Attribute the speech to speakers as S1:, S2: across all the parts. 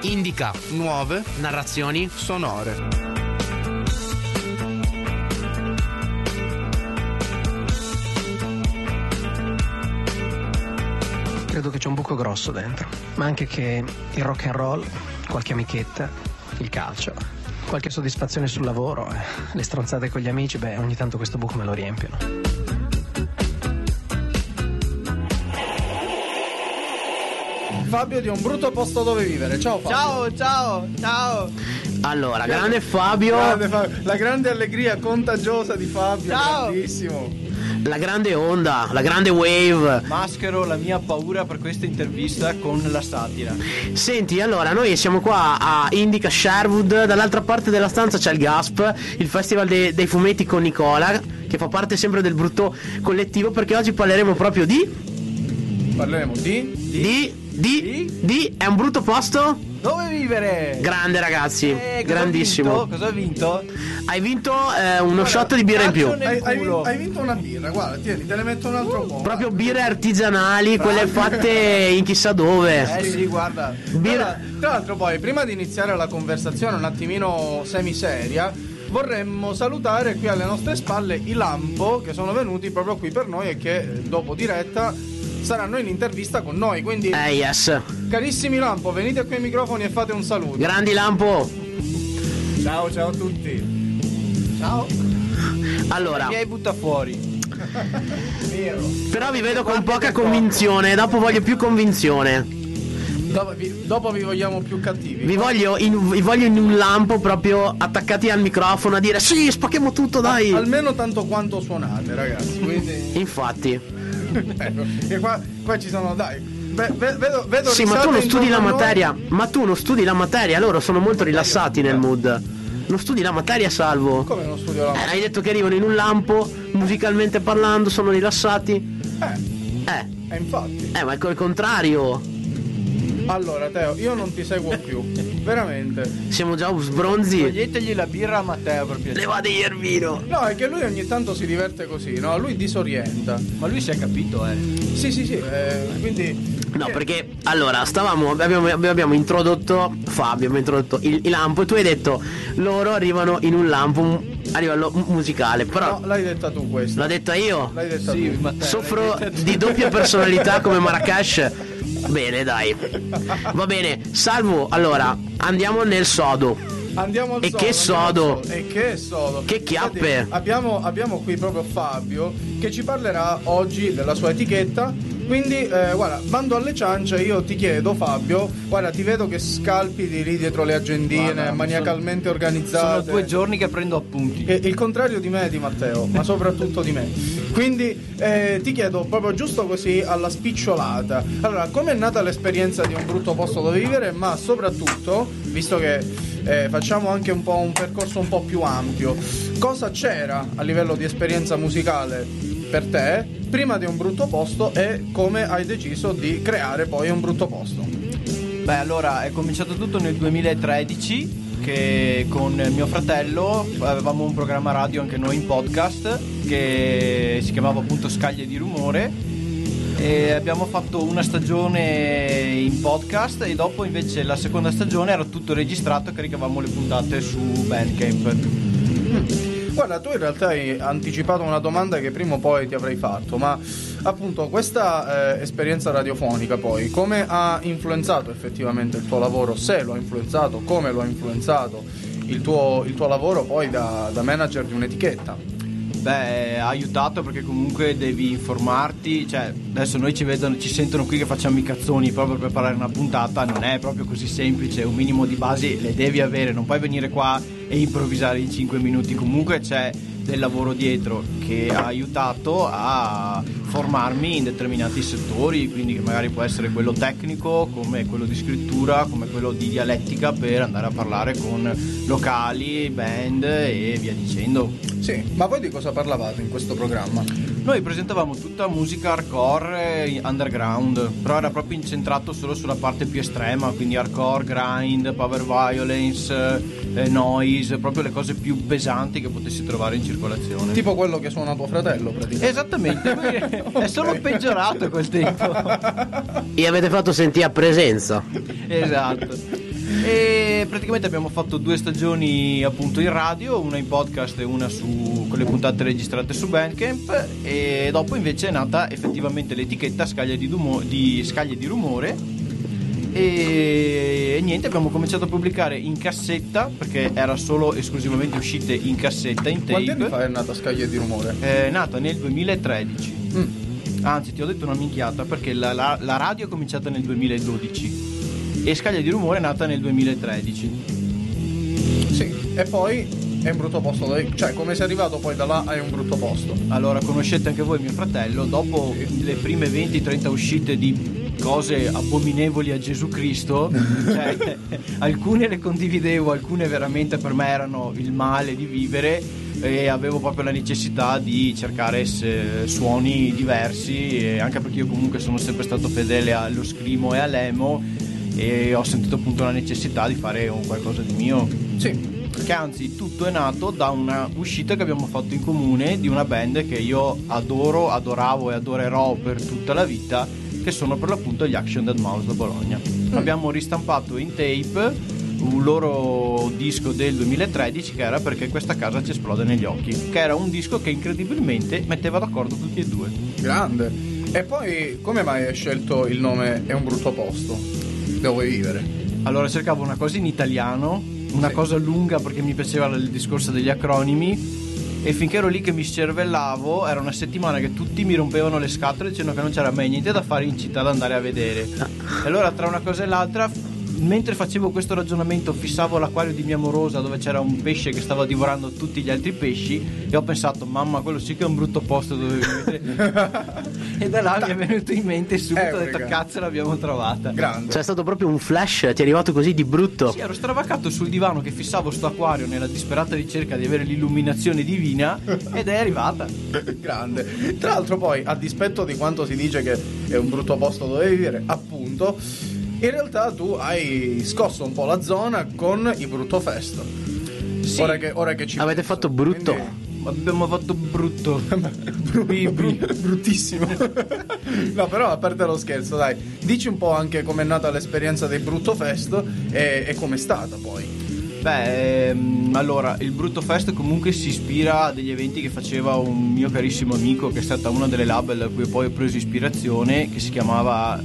S1: indica
S2: nuove
S1: narrazioni
S2: sonore.
S3: Credo che c'è un buco grosso dentro, ma anche che il rock and roll, qualche amichetta, il calcio, qualche soddisfazione sul lavoro, le stronzate con gli amici, ogni tanto questo buco me lo riempiono.
S2: Fabio di Un brutto posto dove vivere. Ciao Fabio.
S4: Ciao.
S1: Allora, grande Fabio.
S2: La grande allegria contagiosa di Fabio.
S4: Ciao.
S2: Grandissimo.
S1: La grande onda, la grande wave.
S4: Maschero la mia paura per questa intervista con la satira.
S1: Senti, allora, noi siamo qua a Indica Sherwood. Dall'altra parte della stanza c'è il GASP, il festival dei fumetti con Nicola, che fa parte sempre del brutto collettivo, perché oggi parleremo proprio
S2: Parleremo
S1: di È un brutto posto?
S4: Dove vivere?
S1: Grande, ragazzi, grandissimo.
S4: Cosa ha vinto?
S1: Hai vinto uno shot di birra in più.
S2: Hai vinto una birra, guarda, tieni, te ne metto un altro po'.
S1: Proprio birre artigianali, quelle fatte in chissà dove.
S4: Sì, guarda.
S2: Tra l'altro poi, prima di iniziare la conversazione un attimino semiseria, vorremmo salutare qui alle nostre spalle i Lampo, che sono venuti proprio qui per noi e che dopo diretta saranno in intervista con noi, quindi
S1: Yes.
S2: carissimi Lampo, venite qui ai microfoni e fate un saluto.
S1: Grandi Lampo.
S2: Ciao a tutti. Ciao.
S1: Allora,
S4: Mi hai butta fuori.
S1: però vi vedo con poca convinzione. Dopo voglio più convinzione.
S2: Dopo vi vogliamo più cattivi.
S1: Vi voglio in un lampo proprio attaccati al microfono a dire sì, spacchiamo tutto, dai.
S2: Almeno tanto quanto suonate, ragazzi. Quindi
S1: Infatti.
S2: che qua ci sono, dai. Vedo
S1: Sì, ma tu non studi la
S2: intorno a noi.
S1: materia. Ma tu non studi la materia. Loro sono molto rilassati nel mood. Non studi la materia, Salvo?
S2: Come non studio la materia?
S1: Hai detto che arrivano in un lampo, musicalmente parlando, sono rilassati.
S2: Infatti.
S1: Ma è il contrario.
S2: Allora Teo, io non ti seguo più. Veramente.
S1: Siamo già sbronzi.
S4: Toglietegli la birra a Matteo per piacere.
S1: Levate il vino.
S2: No, è che lui ogni tanto si diverte così, no? Lui disorienta.
S4: Ma lui si è capito,
S2: Sì, quindi
S1: No, perché allora abbiamo introdotto Fabio, abbiamo introdotto il lampo e tu hai detto loro arrivano in un lampo a livello musicale. Però
S2: no, l'hai detta tu questa.
S1: l'ho detta io.
S2: L'hai detta
S4: Sì,
S2: tu.
S4: Matteo,
S1: Soffro di doppia personalità come Marrakesh. Bene, dai. Va bene, Salvo, allora andiamo nel sodo.
S2: Andiamo al
S1: E che sodo.
S2: E che sodo.
S1: Che chiappe.
S2: Infatti, abbiamo qui proprio Fabio che ci parlerà oggi della sua etichetta. Quindi guarda, bando alle ciance, io ti chiedo Fabio, guarda, ti vedo che scalpiti lì dietro le agendine,
S4: Guarda,
S2: maniacalmente
S4: Sono
S2: organizzate.
S4: 2 giorni che prendo appunti.
S2: Il contrario di me e di Matteo, ma soprattutto di me. Quindi ti chiedo proprio giusto così alla spicciolata. Allora, com'è nata l'esperienza di Un brutto posto dove vivere, ma soprattutto, visto che facciamo anche un po' un percorso un po' più ampio, cosa c'era a livello di esperienza musicale per te prima di Un brutto posto e come hai deciso di creare poi Un brutto posto?
S4: Beh, allora è cominciato tutto nel 2013 che con mio fratello avevamo un programma radio anche noi in podcast che si chiamava appunto Scaglie di Rumore e abbiamo fatto una stagione in podcast e dopo invece la seconda stagione era tutto registrato e caricavamo le puntate su Bandcamp.
S2: Guarda, tu in realtà hai anticipato una domanda che prima o poi ti avrei fatto, ma appunto questa esperienza radiofonica poi come ha influenzato effettivamente il tuo lavoro? Se lo ha influenzato, come lo ha influenzato il tuo lavoro poi da manager di un'etichetta?
S4: Beh, ha aiutato perché comunque devi informarti, cioè adesso noi ci sentono qui che facciamo i cazzoni proprio per preparare una puntata, non è proprio così semplice, un minimo di basi le devi avere, non puoi venire qua e improvvisare in 5 minuti, comunque c'è del lavoro dietro che ha aiutato a formarmi in determinati settori, quindi magari può essere quello tecnico, come quello di scrittura, come quello di dialettica per andare a parlare con locali, band e via dicendo.
S2: Sì, ma voi di cosa parlavate in questo programma?
S4: Noi presentavamo tutta musica hardcore underground, però era proprio incentrato solo sulla parte più estrema, quindi hardcore, grind, power violence, noise, proprio le cose più pesanti che potessi trovare in circolazione.
S2: Tipo quello che suona tuo fratello praticamente.
S4: Esattamente, è solo peggiorato col tempo.
S1: E avete fatto sentire a presenza.
S4: Esatto. E praticamente abbiamo fatto 2 stagioni appunto in radio, una in podcast e una con le puntate registrate su Bandcamp, e dopo invece è nata effettivamente l'etichetta Scaglie di Rumore. E niente, abbiamo cominciato a pubblicare in cassetta, perché era solo esclusivamente uscite in cassetta, in tape.
S2: Quanti anni fa è nata Scaglie di Rumore?
S4: È nata nel 2013. Anzi, ti ho detto una minchiata, perché la radio è cominciata nel 2012 e Scaglie di Rumore è nata nel 2013.
S2: Sì, e poi è un brutto posto, cioè come sei arrivato poi da là hai un brutto posto.
S4: Allora, conoscete anche voi mio fratello, dopo le prime 20-30 uscite di cose abominevoli a Gesù Cristo, cioè, alcune le condividevo, alcune veramente per me erano il male di vivere, e avevo proprio la necessità di cercare suoni diversi, e anche perché io comunque sono sempre stato fedele allo screamo e all'emo, e ho sentito appunto la necessità di fare un qualcosa di mio.
S2: Sì.
S4: Che anzi tutto è nato da una uscita che abbiamo fatto in comune di una band che io adoravo e adorerò per tutta la vita, che sono per l'appunto gli Action Dead Mouse da Bologna. Abbiamo ristampato in tape un loro disco del 2013 che era Perché questa casa ci esplode negli occhi, che era un disco che incredibilmente metteva d'accordo tutti e due.
S2: Grande. E poi come mai hai scelto il nome È un brutto posto? Dove vuoi vivere?
S4: Allora cercavo una cosa in italiano, una cosa lunga, perché mi piaceva il discorso degli acronimi, e finché ero lì che mi scervellavo era una settimana che tutti mi rompevano le scatole dicendo che non c'era mai niente da fare in città da andare a vedere. E allora tra una cosa e l'altra, mentre facevo questo ragionamento, fissavo l'acquario di mia morosa dove c'era un pesce che stava divorando tutti gli altri pesci, e ho pensato, mamma, quello sì che è un brutto posto dove vivere. E da là mi è venuto in mente subito, ho detto cazzo, l'abbiamo trovata.
S2: Grande.
S1: Cioè è stato proprio un flash, ti è arrivato così di brutto.
S4: Sì, ero stravaccato sul divano che fissavo sto acquario nella disperata ricerca di avere l'illuminazione divina, ed è arrivata.
S2: Grande. Tra l'altro poi, a dispetto di quanto si dice che è un brutto posto dove vivere, appunto, in realtà tu hai scosso un po' la zona con i Brutto Fest.
S4: Sì.
S2: Ora che ci
S1: Avete
S2: penso.
S1: fatto brutto.
S2: Quindi-
S4: Abbiamo fatto brutto.
S2: bruttissimo. No, però a parte lo scherzo, dai, dici un po' anche com'è nata l'esperienza del Brutto Fest e com'è stata poi.
S4: Beh, allora, il Brutto Fest comunque si ispira a degli eventi che faceva un mio carissimo amico, che è stata una delle label da cui poi ho preso ispirazione, che si chiamava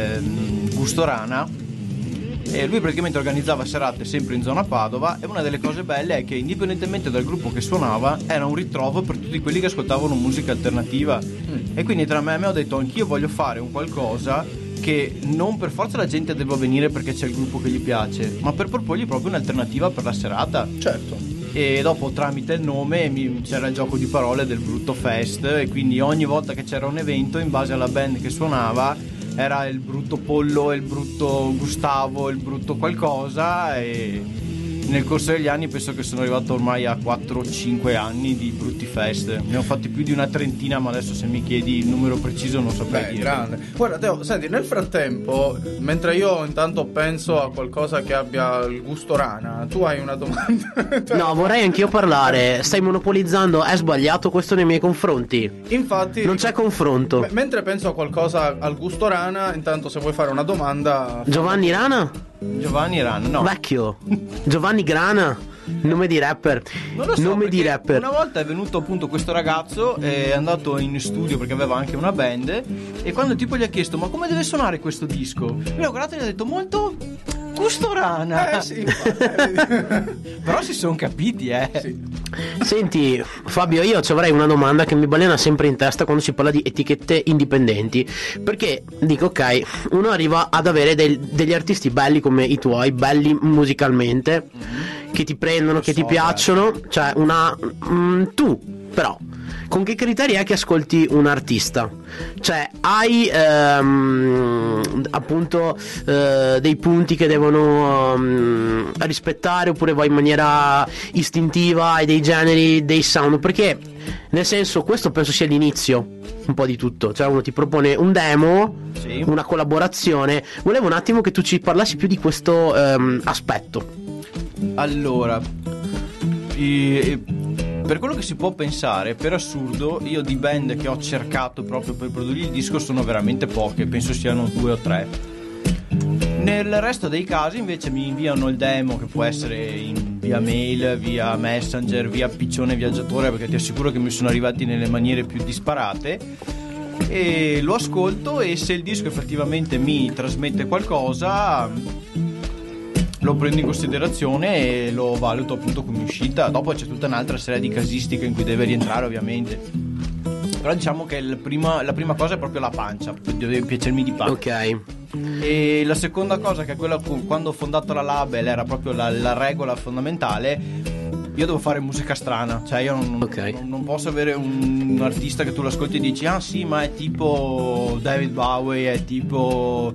S4: Gustorana. E lui praticamente organizzava serate sempre in zona Padova, e una delle cose belle è che indipendentemente dal gruppo che suonava era un ritrovo per tutti quelli che ascoltavano musica alternativa. E quindi tra me e me ho detto, anch'io voglio fare un qualcosa che non per forza la gente debba venire perché c'è il gruppo che gli piace, ma per proporgli proprio un'alternativa per la serata.
S2: Certo.
S4: E dopo, tramite il nome, c'era il gioco di parole del Brutto Fest, e quindi ogni volta che c'era un evento, in base alla band che suonava, era il brutto Pollo, il brutto Gustavo, il brutto qualcosa. E nel corso degli anni penso che sono arrivato ormai a 4-5 anni di Brutti Fest. Ne ho fatti più di una trentina, ma adesso se mi chiedi il numero preciso non saprei dire.
S2: Grande. Guarda Teo, senti, nel frattempo, mentre io intanto penso a qualcosa che abbia il gusto rana, tu hai una domanda?
S1: No, vorrei anch'io parlare. Stai monopolizzando, è sbagliato questo nei miei confronti.
S2: Infatti
S1: Non c'è confronto.
S2: mentre penso a qualcosa al gusto rana, intanto se vuoi fare una domanda.
S1: Giovanni Rana?
S4: Giovanni Rana, no.
S1: Vecchio. Giovanni Grana? Nome di rapper.
S4: Non lo so,
S1: Nome di
S4: perché
S1: rapper.
S4: una volta è venuto appunto questo ragazzo, è andato in studio perché aveva anche una band, e quando tipo gli ha chiesto ma come deve suonare questo disco, lui ha guardato e gli ha detto molto Gustorana.
S2: Sì.
S4: Però si sono capiti,
S2: Sì.
S1: Senti Fabio, io ci avrei una domanda che mi balena sempre in testa quando si parla di etichette indipendenti, perché dico ok, uno arriva ad avere degli artisti belli come i tuoi, belli musicalmente, che ti prendono, che ti piacciono, cioè tu però con che criteri è che ascolti un artista? Cioè hai appunto dei punti che devono rispettare, oppure vai in maniera istintiva, hai dei generi, dei sound? Perché nel senso, questo penso sia l'inizio un po' di tutto, cioè uno ti propone un demo,
S4: Sì.
S1: una collaborazione. Volevo un attimo che tu ci parlassi più di questo aspetto.
S4: Allora, per quello che si può pensare, per assurdo, io di band che ho cercato proprio per produrre il disco sono veramente poche, penso siano 2 o 3. Nel resto dei casi invece mi inviano il demo, che può essere via mail, via messenger, via piccione viaggiatore, perché ti assicuro che mi sono arrivati nelle maniere più disparate, e lo ascolto, e se il disco effettivamente mi trasmette qualcosa lo prendo in considerazione e lo valuto appunto come uscita. Dopo c'è tutta un'altra serie di casistiche in cui deve rientrare ovviamente, però diciamo che la prima cosa è proprio la pancia, deve piacermi di pancia.
S1: Ok.
S4: E la seconda cosa, che è quella quando ho fondato la label, era proprio la regola fondamentale: io devo fare musica strana, cioè io non posso avere un artista che tu lo ascolti e dici ah sì, ma è tipo David Bowie, è tipo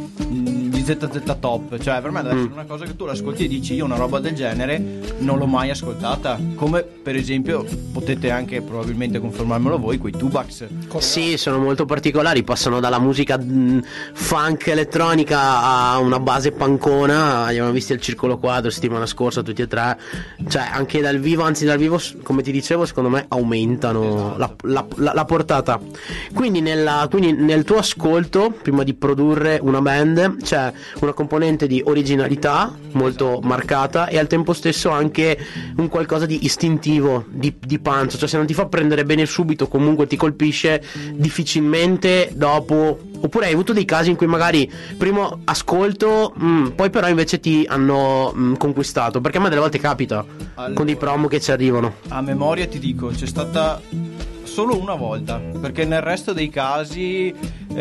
S4: ZZ Top. Cioè per me deve essere una cosa che tu l'ascolti e dici io una roba del genere non l'ho mai ascoltata, come per esempio potete anche probabilmente confermarmelo voi, quei Tubax.
S1: Sì, sono molto particolari, passano dalla musica funk elettronica a una base pancona. Abbiamo visto il Circolo Quadro settimana scorsa tutti e tre, cioè anche dal vivo, anzi dal vivo come ti dicevo secondo me aumentano la portata. Quindi nel tuo ascolto, prima di produrre una band, c'è una componente di originalità molto marcata e al tempo stesso anche un qualcosa di istintivo, di pancia. Cioè se non ti fa prendere bene subito, comunque ti colpisce difficilmente dopo. Oppure hai avuto dei casi in cui magari primo ascolto poi però invece ti hanno conquistato? Perché a me delle volte capita con dei promo che ci arrivano.
S4: A memoria ti dico, c'è stata solo una volta, perché nel resto dei casi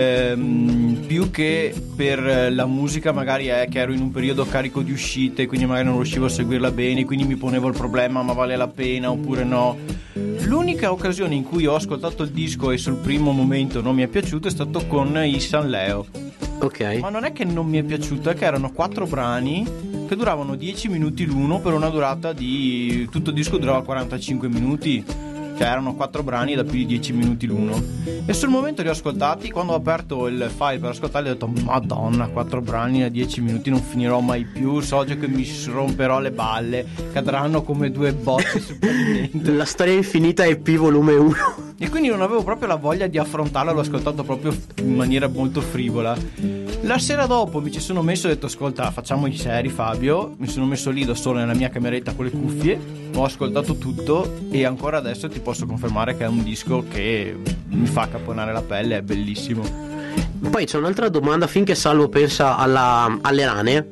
S4: più che per la musica magari è che ero in un periodo carico di uscite, quindi magari non riuscivo a seguirla bene, quindi mi ponevo il problema ma vale la pena oppure no. L'unica occasione in cui ho ascoltato il disco e sul primo momento non mi è piaciuto è stato con i San Leo.
S1: Ok.
S4: Ma non è che non mi è piaciuto, è che erano 4 brani che duravano 10 minuti l'uno, per una durata di... tutto il disco durava 45 minuti. Cioè erano 4 brani da più di 10 minuti l'uno. E sul momento li ho ascoltati. Quando ho aperto il file per ascoltarli ho detto madonna, 4 brani da 10 minuti non finirò mai più. So già che mi romperò le balle, cadranno come 2 bocce sul pavimento.
S1: La storia infinita EP volume 1.
S4: E quindi non avevo proprio la voglia di affrontarlo. L'ho ascoltato proprio in maniera molto frivola. La sera dopo mi ci sono messo e ho detto ascolta, facciamo i seri Fabio. Mi sono messo lì da solo nella mia cameretta con le cuffie, ho ascoltato tutto e ancora adesso ti posso confermare che è un disco che mi fa caponare la pelle, è bellissimo.
S1: Poi c'è un'altra domanda, finché Salvo pensa alle rane.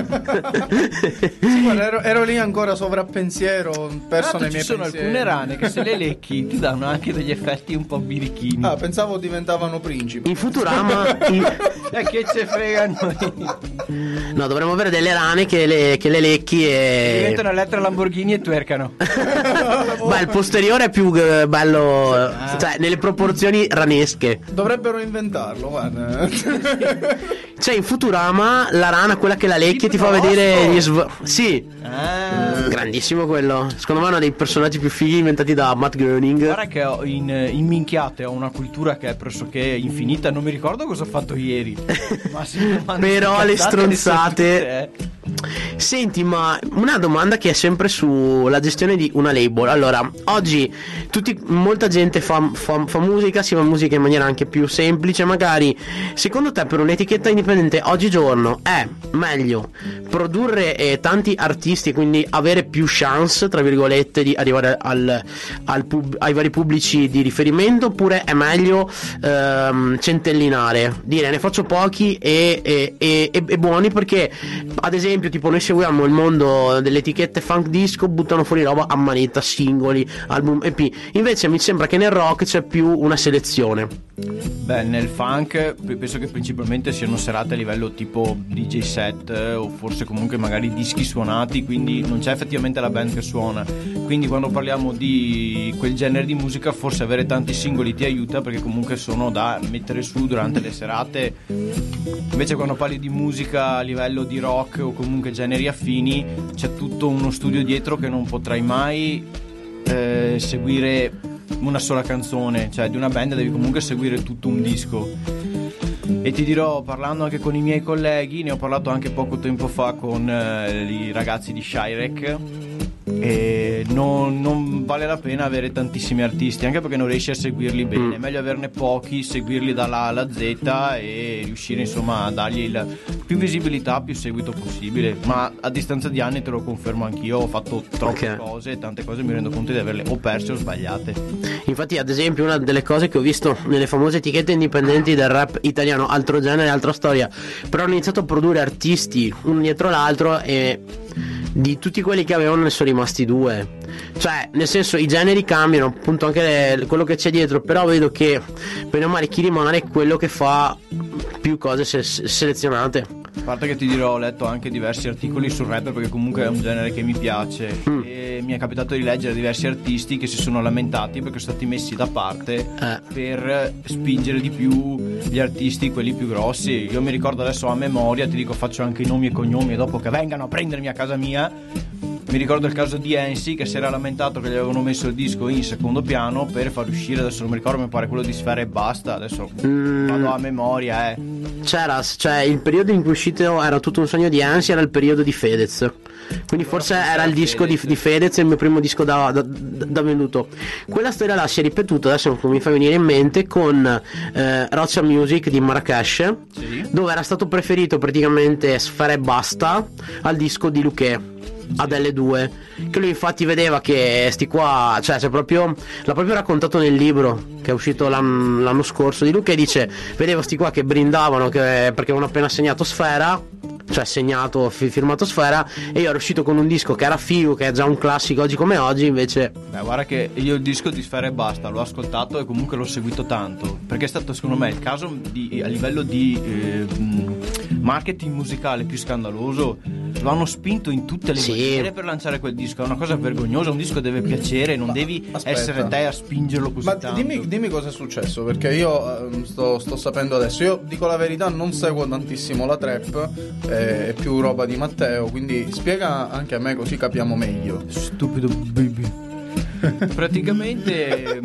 S2: Sì, guarda, ero lì ancora sovrappensiero, perso nei miei pensieri.
S4: Ci sono alcune rane che se le lecchi ti danno anche degli effetti un po' birichini.
S2: Ah, pensavo diventavano principi.
S1: In Futurama
S4: che ce frega noi.
S1: No, dovremmo avere delle rane che le lecchi e
S4: diventano Elettra Lamborghini e twercano.
S1: Beh, il posteriore è più bello, cioè nelle proporzioni ranesche.
S2: Dovrebbero inventarlo, guarda.
S1: Cioè in Futurama la rana, quella che la lecchi e ti fa vedere gli sì. Grandissimo quello. Secondo me è uno dei personaggi più fighi inventati da Matt Groening.
S4: Guarda che in minchiate ho una cultura che è pressoché infinita. Non mi ricordo cosa ho fatto ieri. Ma
S1: però le stronzate. Senti, ma una domanda che è sempre sulla gestione di una label. Allora, oggi molta gente fa musica, si fa musica in maniera anche più semplice. Magari, secondo te, per un'etichetta indipendente oggigiorno è meglio produrre tanti artisti, quindi avere più chance, tra virgolette, di arrivare ai vari pubblici di riferimento, oppure è meglio centellinare, dire ne faccio pochi e buoni? Perché ad esempio tipo noi seguiamo il mondo delle etichette funk disco, buttano fuori roba a manetta, singoli, album EP. Invece mi sembra che nel rock c'è più una selezione.
S4: Beh, nel funk penso che principalmente siano serate a livello tipo DJ set o forse comunque magari dischi suonati, quindi non c'è effettivamente la band che suona. Quindi quando parliamo di quel genere di musica forse avere tanti singoli ti aiuta, perché comunque sono da mettere su durante le serate. Invece quando parli di musica a livello di rock o comunque generi affini c'è tutto uno studio dietro che non potrai mai seguire una sola canzone. Cioè di una band devi comunque seguire tutto un disco. E ti dirò, parlando anche con i miei colleghi, ne ho parlato anche poco tempo fa con i ragazzi di Shirek, e non vale la pena avere tantissimi artisti, anche perché non riesci a seguirli bene. È meglio averne pochi, seguirli dalla A alla Z e riuscire insomma a dargli più visibilità, più seguito possibile. Ma a distanza di anni te lo confermo anch'io, ho fatto troppe cose e tante cose mi rendo conto di averle o perse o sbagliate.
S1: Infatti, ad esempio, una delle cose che ho visto nelle famose etichette indipendenti del rap italiano, altro genere, altra storia, però hanno iniziato a produrre artisti uno dietro l'altro e di tutti quelli che avevano ne sono rimasti due. Cioè, nel senso, i generi cambiano, appunto anche quello che c'è dietro, però vedo che bene o male chi rimane è quello che fa più cose selezionate.
S4: A parte che ti dirò, ho letto anche diversi articoli sul rap, perché comunque è un genere che mi piace, e mi è capitato di leggere diversi artisti che si sono lamentati perché sono stati messi da parte per spingere di più gli artisti, quelli più grossi. Io mi ricordo adesso a memoria, ti dico, faccio anche i nomi e cognomi, e dopo che vengano a prendermi a casa mia. Mi ricordo il caso di Ensi, che si era lamentato che gli avevano messo il disco in secondo piano per far uscire, adesso non mi ricordo, mi pare quello di Sfera e Basta, adesso vado a memoria.
S1: C'era, cioè il periodo in cui è uscito Era tutto un sogno di Ensi, era il periodo di Fedez, quindi forse era il disco di Fedez, il mio primo disco da venduto. Quella storia là si è ripetuta, adesso mi fa venire in mente, con Roccia Music di Marrakesh, dove era stato preferito praticamente Sfera e Basta al disco di Luché, ad L2, che lui infatti vedeva che sti qua, cioè l'ha proprio raccontato nel libro che è uscito l'anno scorso di Luca, e dice: vedevo sti qua che brindavano perché avevano appena segnato Sfera, cioè segnato, firmato Sfera, e io ero uscito con un disco che era figo, che è già un classico oggi come oggi, invece.
S4: Beh, guarda che io il disco di Sfera e Basta l'ho ascoltato e comunque l'ho seguito tanto, perché è stato secondo me il caso a livello di marketing musicale più scandaloso. Lo hanno spinto in tutte le maniere per lanciare quel disco. È una cosa vergognosa. Un disco deve piacere, non devi essere te a spingerlo così tanto.
S2: Dimmi cosa è successo, perché io sto sapendo adesso. Io dico la verità, non seguo tantissimo la trap, è più roba di Matteo, quindi spiega anche a me così capiamo meglio.
S4: Stupido baby. Praticamente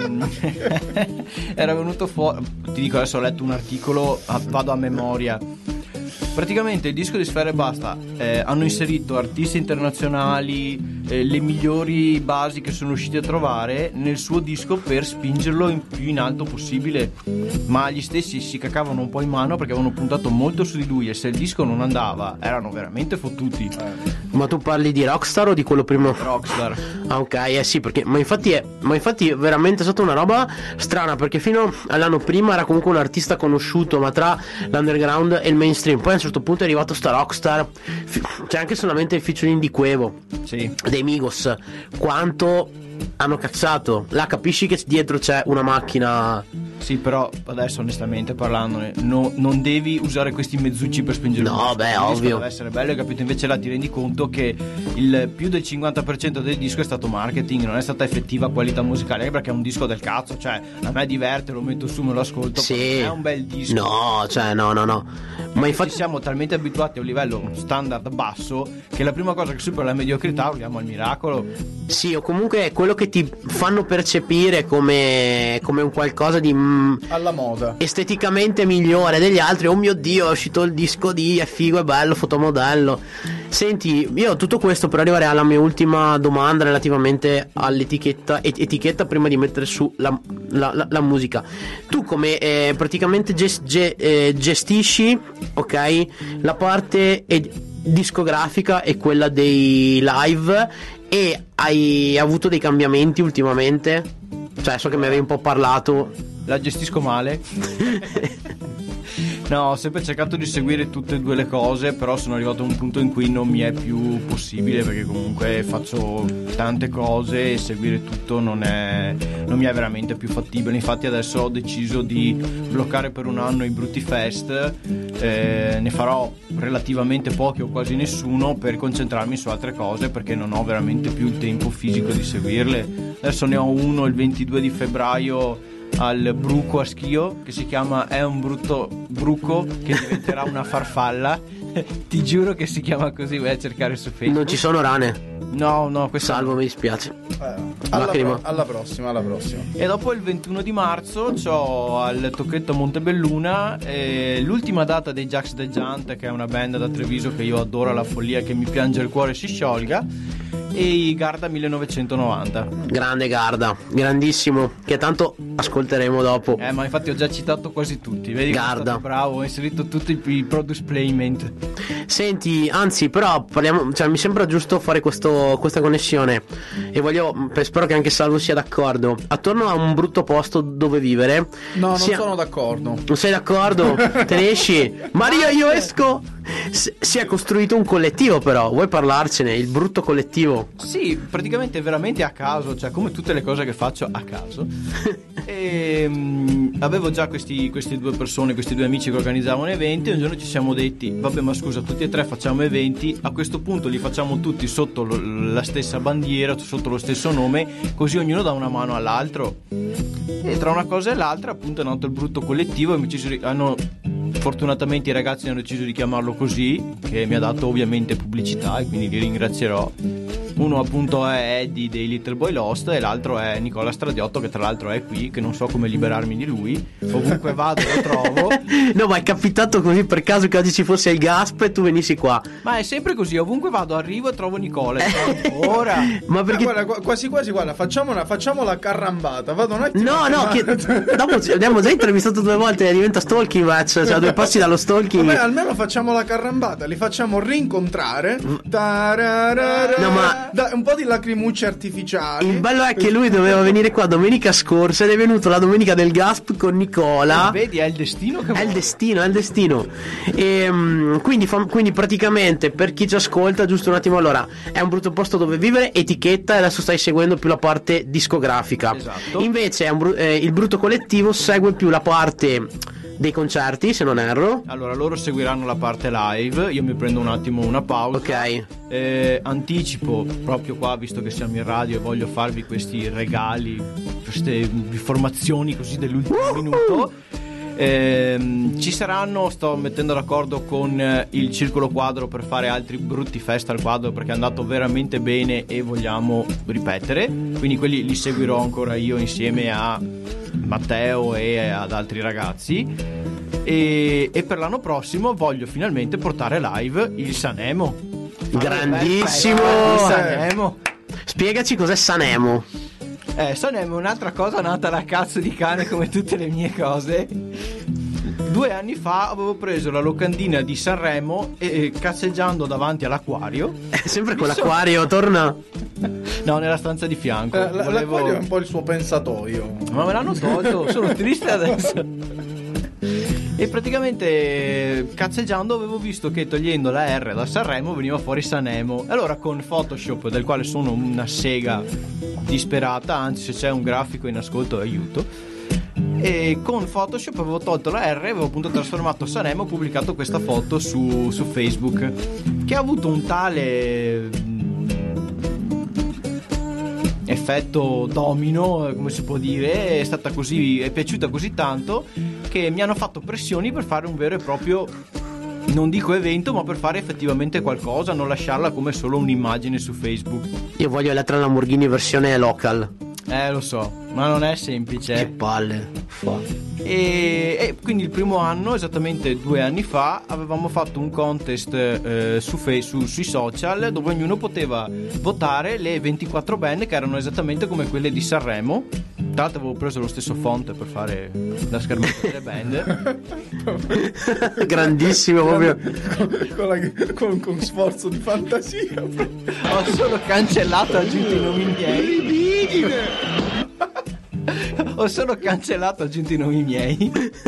S4: era venuto fuori, ti dico, adesso ho letto un articolo, vado a memoria. Praticamente il disco di Sfera e Basta hanno inserito artisti internazionali, le migliori basi che sono riusciti a trovare nel suo disco per spingerlo più in alto possibile, ma gli stessi si cacavano un po' in mano perché avevano puntato molto su di lui, e se il disco non andava erano veramente fottuti.
S1: Ma tu parli di Rockstar o di quello prima?
S4: Rockstar.
S1: Ah, ok, sì, perché ma infatti è veramente stata una roba strana, perché fino all'anno prima era comunque un artista conosciuto, ma tra l'underground e il mainstream. Poi a un certo punto è arrivato sta Rockstar, c'è anche solamente il featuring di Quevo, dei Migos, quanto hanno cazzato. Là capisci che dietro c'è una macchina.
S4: Sì, però adesso onestamente parlando, non devi usare questi mezzucci per spingere.
S1: No, beh, ovvio.
S4: Deve essere bello, hai capito? Invece là ti rendi conto che il più del 50% del disco è stato marketing, non è stata effettiva qualità musicale, anche perché è un disco del cazzo, cioè a me diverte, lo metto su, me lo ascolto,
S1: sì.
S4: È un bel disco.
S1: No, cioè no. Ma infatti
S4: siamo talmente abituati a un livello standard basso che la prima cosa che supera la mediocrità vogliamo al miracolo.
S1: Sì, o comunque è quello che ti fanno percepire come un qualcosa di
S2: alla moda,
S1: esteticamente migliore degli altri. Oh mio Dio, è uscito il disco di è figo, è bello, fotomodello. Senti, io ho tutto questo per arrivare alla mia ultima domanda relativamente all'etichetta prima di mettere su la musica. Tu come praticamente gestisci, ok, la parte discografica e quella dei live, e hai avuto dei cambiamenti ultimamente? Cioè, so che mi avevi un po' parlato.
S4: La gestisco male. No, ho sempre cercato di seguire tutte e due le cose, però sono arrivato a un punto in cui non mi è più possibile, perché comunque faccio tante cose e seguire tutto non mi è veramente più fattibile. Infatti adesso ho deciso di bloccare per un anno i Brutti Fest, ne farò relativamente pochi o quasi nessuno per concentrarmi su altre cose, perché non ho veramente più il tempo fisico di seguirle. Adesso ne ho uno il 22 di febbraio al Bruco a Schio, che si chiama È un brutto bruco che diventerà una farfalla. Ti giuro che si chiama così, vai a cercare su Facebook.
S1: Non ci sono rane?
S4: No, questo
S1: salvo, mi dispiace.
S2: Alla prossima.
S4: E dopo il 21 di marzo c'ho al Tocchetto Montebelluna l'ultima data dei Jax The Giant, che è una band da Treviso che io adoro alla follia, che mi piange il cuore si sciolga. e i Garda 1990.
S1: Grande Garda, grandissimo, che tanto ascolteremo dopo.
S4: Ma infatti ho già citato quasi tutti, vedi che sono
S1: Garda.
S4: stato bravo, ho inserito tutti i product placement.
S1: Senti, anzi, però parliamo, cioè, mi sembra giusto fare questa connessione e spero che anche Salvo sia d'accordo. Attorno a un brutto posto dove vivere.
S2: No, non sono d'accordo.
S1: Non sei d'accordo? Te ne esci? Maria, io esco! Si è costruito un collettivo, però vuoi parlarcene? Il brutto collettivo.
S4: Sì, praticamente veramente a caso, cioè come tutte le cose che faccio a caso. E avevo già questi due persone, questi due amici che organizzavano eventi, e un giorno ci siamo detti: vabbè, ma scusa, tutti e tre facciamo eventi, a questo punto li facciamo tutti sotto la stessa bandiera, sotto lo stesso nome, così ognuno dà una mano all'altro. E tra una cosa e l'altra appunto è nato il brutto collettivo, e fortunatamente i ragazzi hanno deciso di chiamarlo così, che mi ha dato ovviamente pubblicità, e quindi li ringrazierò. Uno appunto è Eddie dei Little Boy Lost, e l'altro è Nicola Stradiotto, che tra l'altro è qui, che non so come liberarmi di lui. Ovunque vado lo trovo.
S1: No, ma è capitato così per caso che oggi ci fosse il Gasp e tu venissi qua.
S4: Ma è sempre così, ovunque vado arrivo e trovo Nicola. Ora.
S1: Ma perché
S2: guarda, quasi guarda, facciamo la carrambata. Vado un attimo.
S1: No, che dopo abbiamo già intervistato 2 volte e diventa stalking match, cioè 2 passi dallo stalking.
S2: Vabbè, almeno facciamo la carrambata, li facciamo rincontrare.
S1: No, ma
S2: un po' di lacrimucce artificiali.
S1: il bello è che lui doveva venire qua domenica scorsa ed è venuto la domenica del Gasp con Nicola.
S4: Vedi, è il destino che
S1: È il destino. E quindi praticamente per chi ci ascolta, giusto un attimo, allora, è un brutto posto dove vivere, etichetta, e adesso stai seguendo più la parte discografica.
S4: Esatto.
S1: Invece il brutto collettivo segue più la parte dei concerti, se non erro.
S4: Allora, loro seguiranno la parte live, io mi prendo un attimo una pausa.
S1: Ok.
S4: Anticipo proprio qua, visto che siamo in radio e voglio farvi questi regali, queste informazioni così dell'ultimo minuto. Ci saranno, sto mettendo d'accordo con il Circolo Quadro per fare altri brutti fest al quadro, perché è andato veramente bene e vogliamo ripetere, quindi quelli li seguirò ancora io insieme a Matteo e ad altri ragazzi. E per l'anno prossimo voglio finalmente portare live il Sanemo.
S1: Grandissimo.
S4: Sanemo.
S1: Spiegaci cos'è Sanemo.
S4: Sanemo è un'altra cosa nata da cazzo di cane, come tutte le mie cose. 2 anni fa avevo preso la locandina di Sanremo e cazzeggiando davanti all'acquario.
S1: Sempre con l'acquario, torna.
S4: No, nella stanza di fianco.
S2: L'acquario è un po' il suo pensatoio.
S4: Ma me l'hanno tolto, sono triste adesso. E praticamente cazzeggiando avevo visto che togliendo la R da Sanremo veniva fuori Sanemo. Allora con Photoshop, del quale sono una sega disperata, anzi se c'è un grafico in ascolto aiuto, e con Photoshop avevo tolto la R, avevo appunto trasformato Sanemo, ho pubblicato questa foto su Facebook, che ha avuto un tale effetto domino, come si può dire, è piaciuta così tanto che mi hanno fatto pressioni per fare un vero e proprio, non dico evento, ma per fare effettivamente qualcosa, non lasciarla come solo un'immagine su Facebook.
S1: Io voglio Elettra Lamborghini versione local.
S4: Lo so, ma non è semplice.
S1: Che palle.
S4: E quindi il primo anno, esattamente 2 anni fa, avevamo fatto un contest sui social, dove ognuno poteva votare le 24 band che erano esattamente come quelle di Sanremo. Tra l'altro avevo preso lo stesso font per fare la schermata delle band.
S1: Grandissimo proprio.
S2: Con sforzo di fantasia.
S4: Ho solo cancellato e aggiunto i nomi miei. Ho solo cancellato e aggiunto i nomi miei.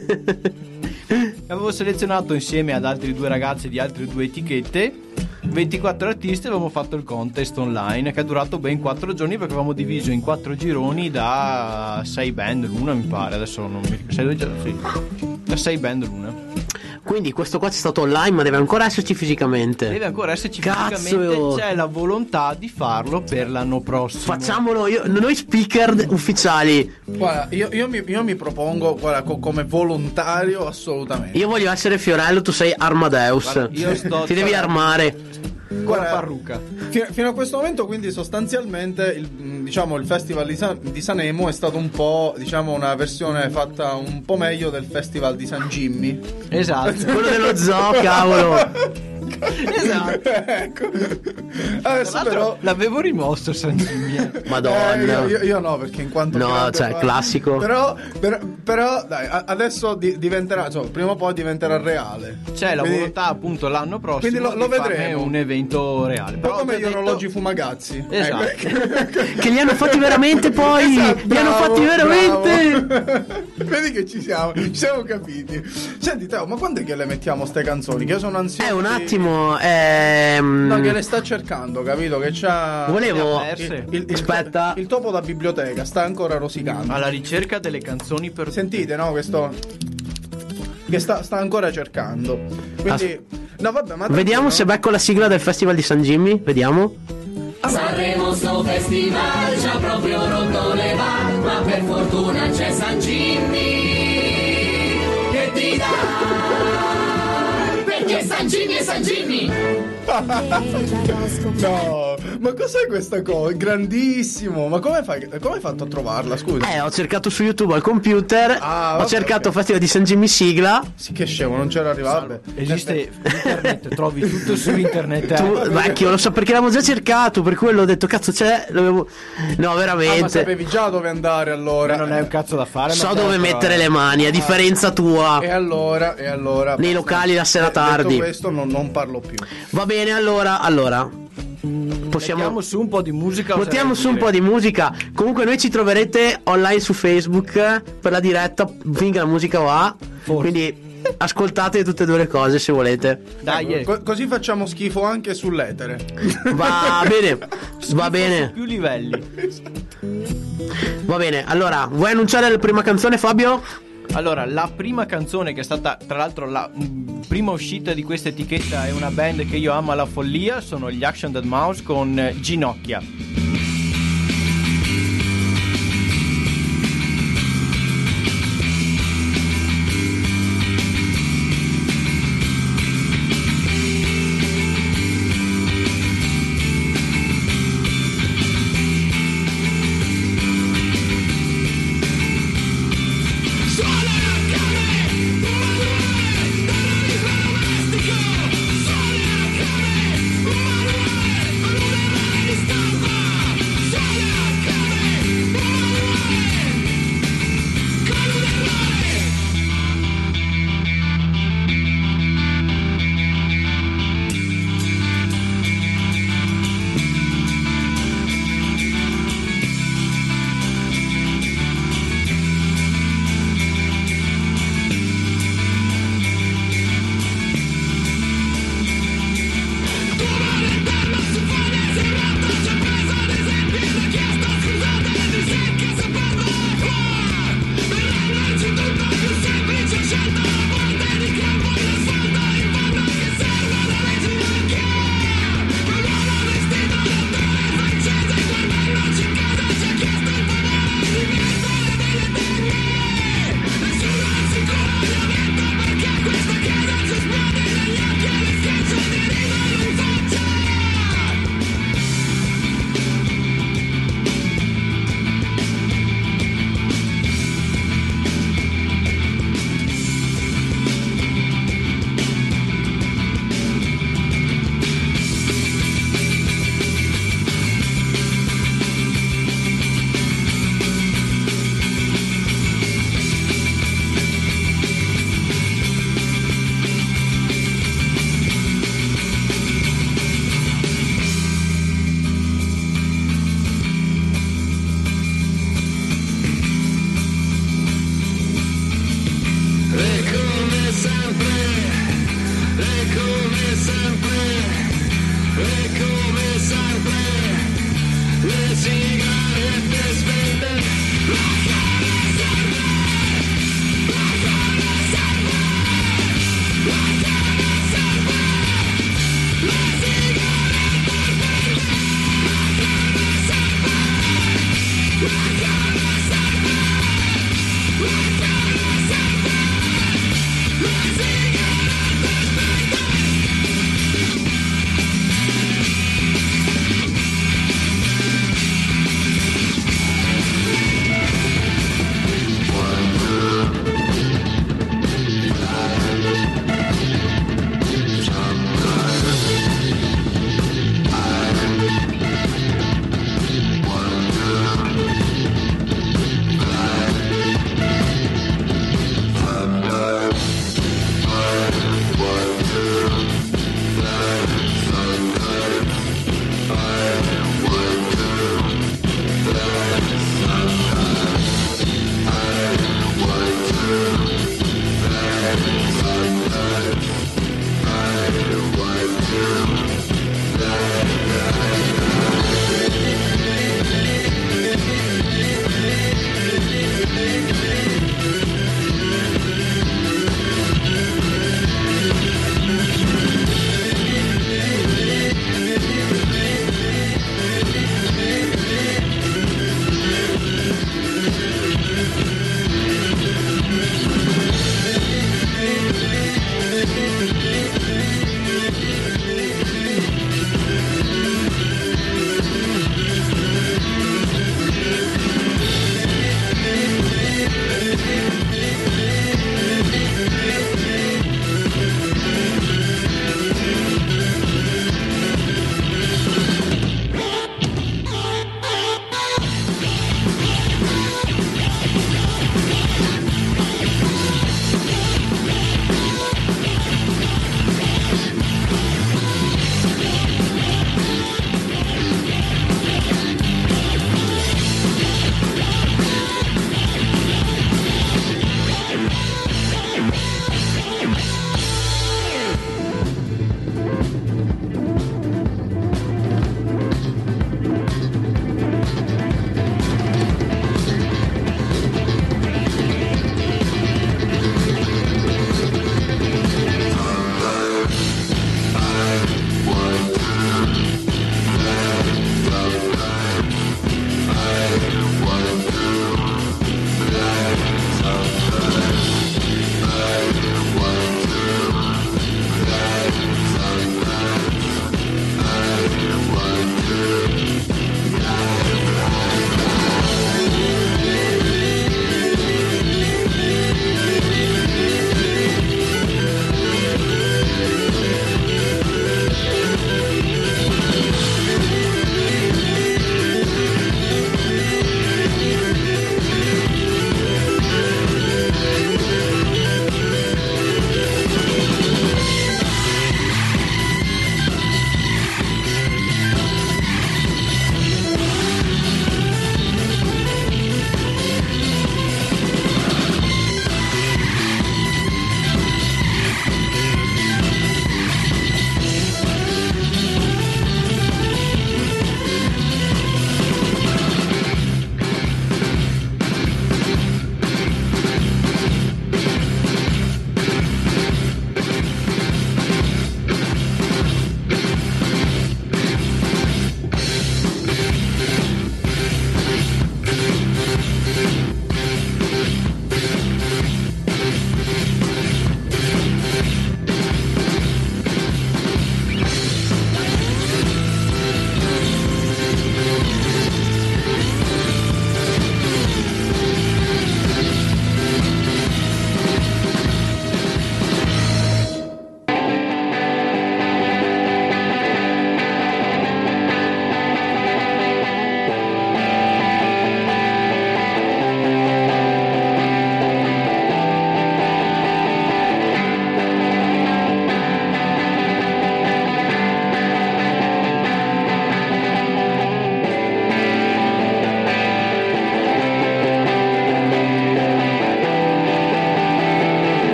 S4: Avevo selezionato insieme ad altri 2 ragazzi di altre 2 etichette 24 artisti, avevamo fatto il contest online che è durato ben 4 giorni, perché avevamo diviso in 4 gironi da 6 band l'una, mi pare, adesso non mi ricordo, da 6 band l'una.
S1: Quindi questo qua c'è stato online, ma deve ancora esserci fisicamente.
S4: Deve ancora esserci
S1: Cazzo.
S4: fisicamente. C'è la volontà di farlo per l'anno prossimo.
S1: Facciamolo noi speaker ufficiali.
S2: Guarda, io mi propongo, guarda, come volontario assolutamente.
S1: Io voglio essere Fiorello, tu sei Armadeus.
S4: Guarda,
S1: ti devi armare.
S4: Con la parrucca.
S2: Fino a questo momento, quindi, sostanzialmente il festival di Sanremo è stato un po', una versione fatta un po' meglio del festival di San Jimmy.
S4: Esatto.
S1: Quello dello zoo, cavolo.
S4: Esatto.
S2: Ecco.
S4: Tra
S2: Adesso
S4: l'altro
S2: però
S4: l'avevo rimosso San Jimmy.
S1: Madonna.
S2: io no, perché in quanto
S1: No,
S2: grande
S1: cioè,
S2: fan.
S1: classico.
S2: Però dai, adesso diventerà, insomma, prima o poi diventerà reale.
S4: C'è la
S2: Quindi-
S4: volontà appunto l'anno prossimo
S2: Quindi lo
S4: di farne
S2: vedremo.
S4: un evento reale.
S2: Un po' come
S4: ho
S2: gli
S4: già detto-
S2: orologi Fumagazzi.
S4: Esatto.
S1: Che li hanno fatti veramente poi.
S2: Esatto,
S1: li hanno fatti veramente.
S2: bravo. Vedi che ci siamo capiti. Senti Teo, ma quando è che le mettiamo ste canzoni? Che io sono ansioso.
S1: Un attimo.
S2: No, che le sta cercando, capito? Che c'ha.
S1: Volevo.
S4: perse.
S1: Aspetta.
S2: Il topo da biblioteca sta ancora rosicando.
S4: Alla ricerca delle canzoni per
S2: Sentite, no? Questo. Che sta ancora cercando. Quindi. No, vabbè, ma.
S1: Vediamo se becco la sigla del Festival di San Jimmy. Vediamo.
S5: Sanremo sto festival già proprio rotto le balle, ma per fortuna c'è San Jimmy che ti dà, perché San Jimmy è San Jimmy.
S2: No, ma cos'è questa cosa? Grandissimo. Ma come hai fatto a trovarla? Scusa.
S1: Ho cercato su YouTube al computer.
S2: Ah,
S1: ho
S2: vabbè,
S1: cercato
S2: ok.
S1: Festival di San Jimmy sigla.
S2: Sì, che scemo, non c'era arrivato.
S4: esiste internet, trovi tutto su internet.
S1: Tu, vecchio, lo so perché l'avevo già cercato. Per quello ho detto, cazzo, c'è. No,
S2: Ah, ma
S1: veramente.
S2: sapevi già dove andare allora.
S4: Non è un cazzo da fare.
S1: So
S4: ma
S1: dove
S4: te la
S1: mettere
S4: trovi.
S1: le mani, a differenza tua.
S2: E allora.
S1: Nei locali la sera tardi.
S2: Detto questo, non parlo più.
S1: Va bene, allora. Possiamo.
S4: Mettiamo su un po' di musica.
S1: Mettiamo su un po' di musica. Comunque noi ci troverete online su Facebook per la diretta finché la musica va.
S4: Forse.
S1: Quindi ascoltate tutte e due le cose se volete.
S4: Dai,
S2: Così facciamo schifo anche sull'etere.
S1: Va bene. Va bene.
S4: più livelli.
S1: Va bene. Allora, vuoi annunciare la prima canzone, Fabio?
S4: Allora, la prima canzone che è stata, tra l'altro, la prima uscita di questa etichetta è una band che io amo alla follia, sono gli Action Dead Mouse con Ginocchia.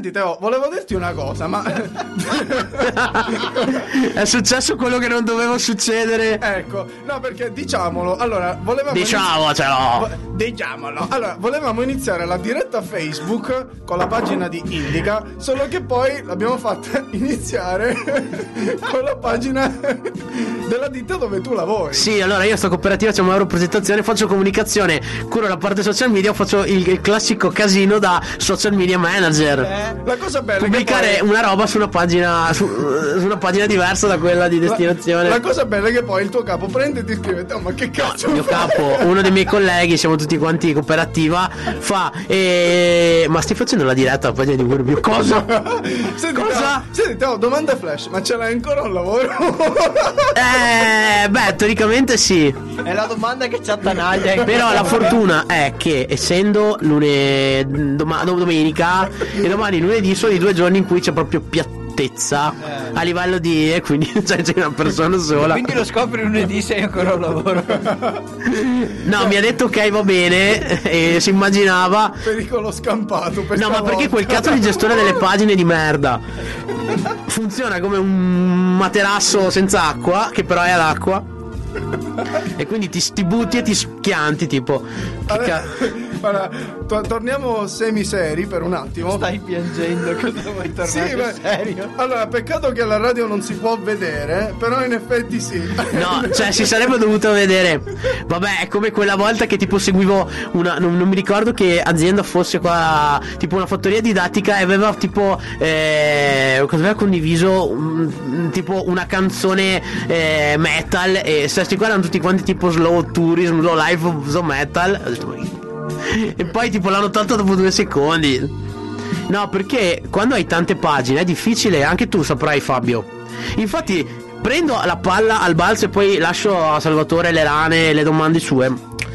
S2: Senti Teo, volevo dirti una cosa, ma
S1: è successo quello che non doveva succedere.
S2: ecco, no, perché diciamolo, allora volevamo diciamolo. Allora, volevamo iniziare la diretta Facebook con la pagina di Indica, solo che poi l'abbiamo fatta iniziare con la pagina della ditta dove tu lavori.
S1: Sì, allora io sto cooperativa, c'è un'europrogettazione, faccio comunicazione, curo la parte social media, faccio il classico casino da social media manager.
S2: La cosa bella
S1: pubblicare
S2: è che poi
S1: una roba su una pagina su una pagina diversa da quella di destinazione.
S2: La cosa bella è che poi il tuo capo prende e ti scrive: oh, ma che cazzo?
S1: Il mio capo, uno dei miei colleghi, siamo tutti quanti cooperativa, fa ma stai facendo la diretta alla pagina di Gurbio? Cosa?
S2: Senti, Teo, domanda flash, ma ce l'hai ancora un lavoro?
S1: Beh, teoricamente sì.
S4: È la domanda che ci attanaglia.
S1: Però la fortuna è che essendo domenica e domani lunedì sono i 2 giorni in cui c'è proprio piattezza a livello di quindi c'è una persona sola.
S4: Quindi lo scopri lunedì, sei ancora al lavoro.
S1: No, mi ha detto ok, va bene, e si immaginava.
S2: Pericolo scampato.
S1: No, ma perché quel cazzo di gestore delle pagine di merda funziona come un materasso senza acqua, che però è ad acqua. E quindi ti butti e ti schianti tipo.
S2: Allora, torniamo semi-seri per un attimo.
S4: Stai piangendo, cosa vuoi tornare
S2: sì,
S4: serio?
S2: Allora, peccato che alla radio non si può vedere, però in effetti sì.
S1: No, cioè si sarebbe dovuto vedere. Vabbè, è come quella volta che tipo seguivo non mi ricordo che azienda fosse qua, tipo una fattoria didattica, e aveva tipo cosa aveva condiviso tipo una canzone metal, e questi qua erano tutti quanti tipo slow tourism, slow life, slow metal. E poi tipo l'hanno tolto dopo 2 secondi. No, perché quando hai tante pagine è difficile, anche tu saprai, Fabio. Infatti prendo la palla al balzo e poi lascio a Salvatore le rane e le domande sue.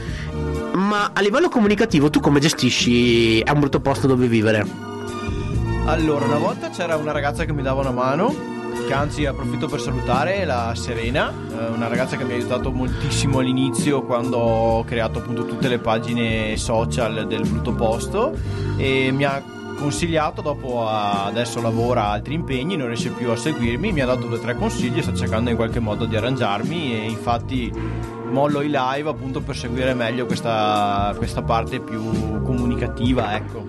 S1: Ma a livello comunicativo tu come gestisci? È un brutto posto dove vivere?
S4: Allora, una volta c'era una ragazza che mi dava una mano, che anzi approfitto per salutare, la Serena, una ragazza che mi ha aiutato moltissimo all'inizio quando ho creato appunto tutte le pagine social del brutto posto, e mi ha consigliato, dopo adesso lavora a altri impegni, non riesce più a seguirmi, mi ha dato 2 o 3 consigli, sto cercando in qualche modo di arrangiarmi, e infatti mollo i live appunto per seguire meglio questa parte più comunicativa, ecco.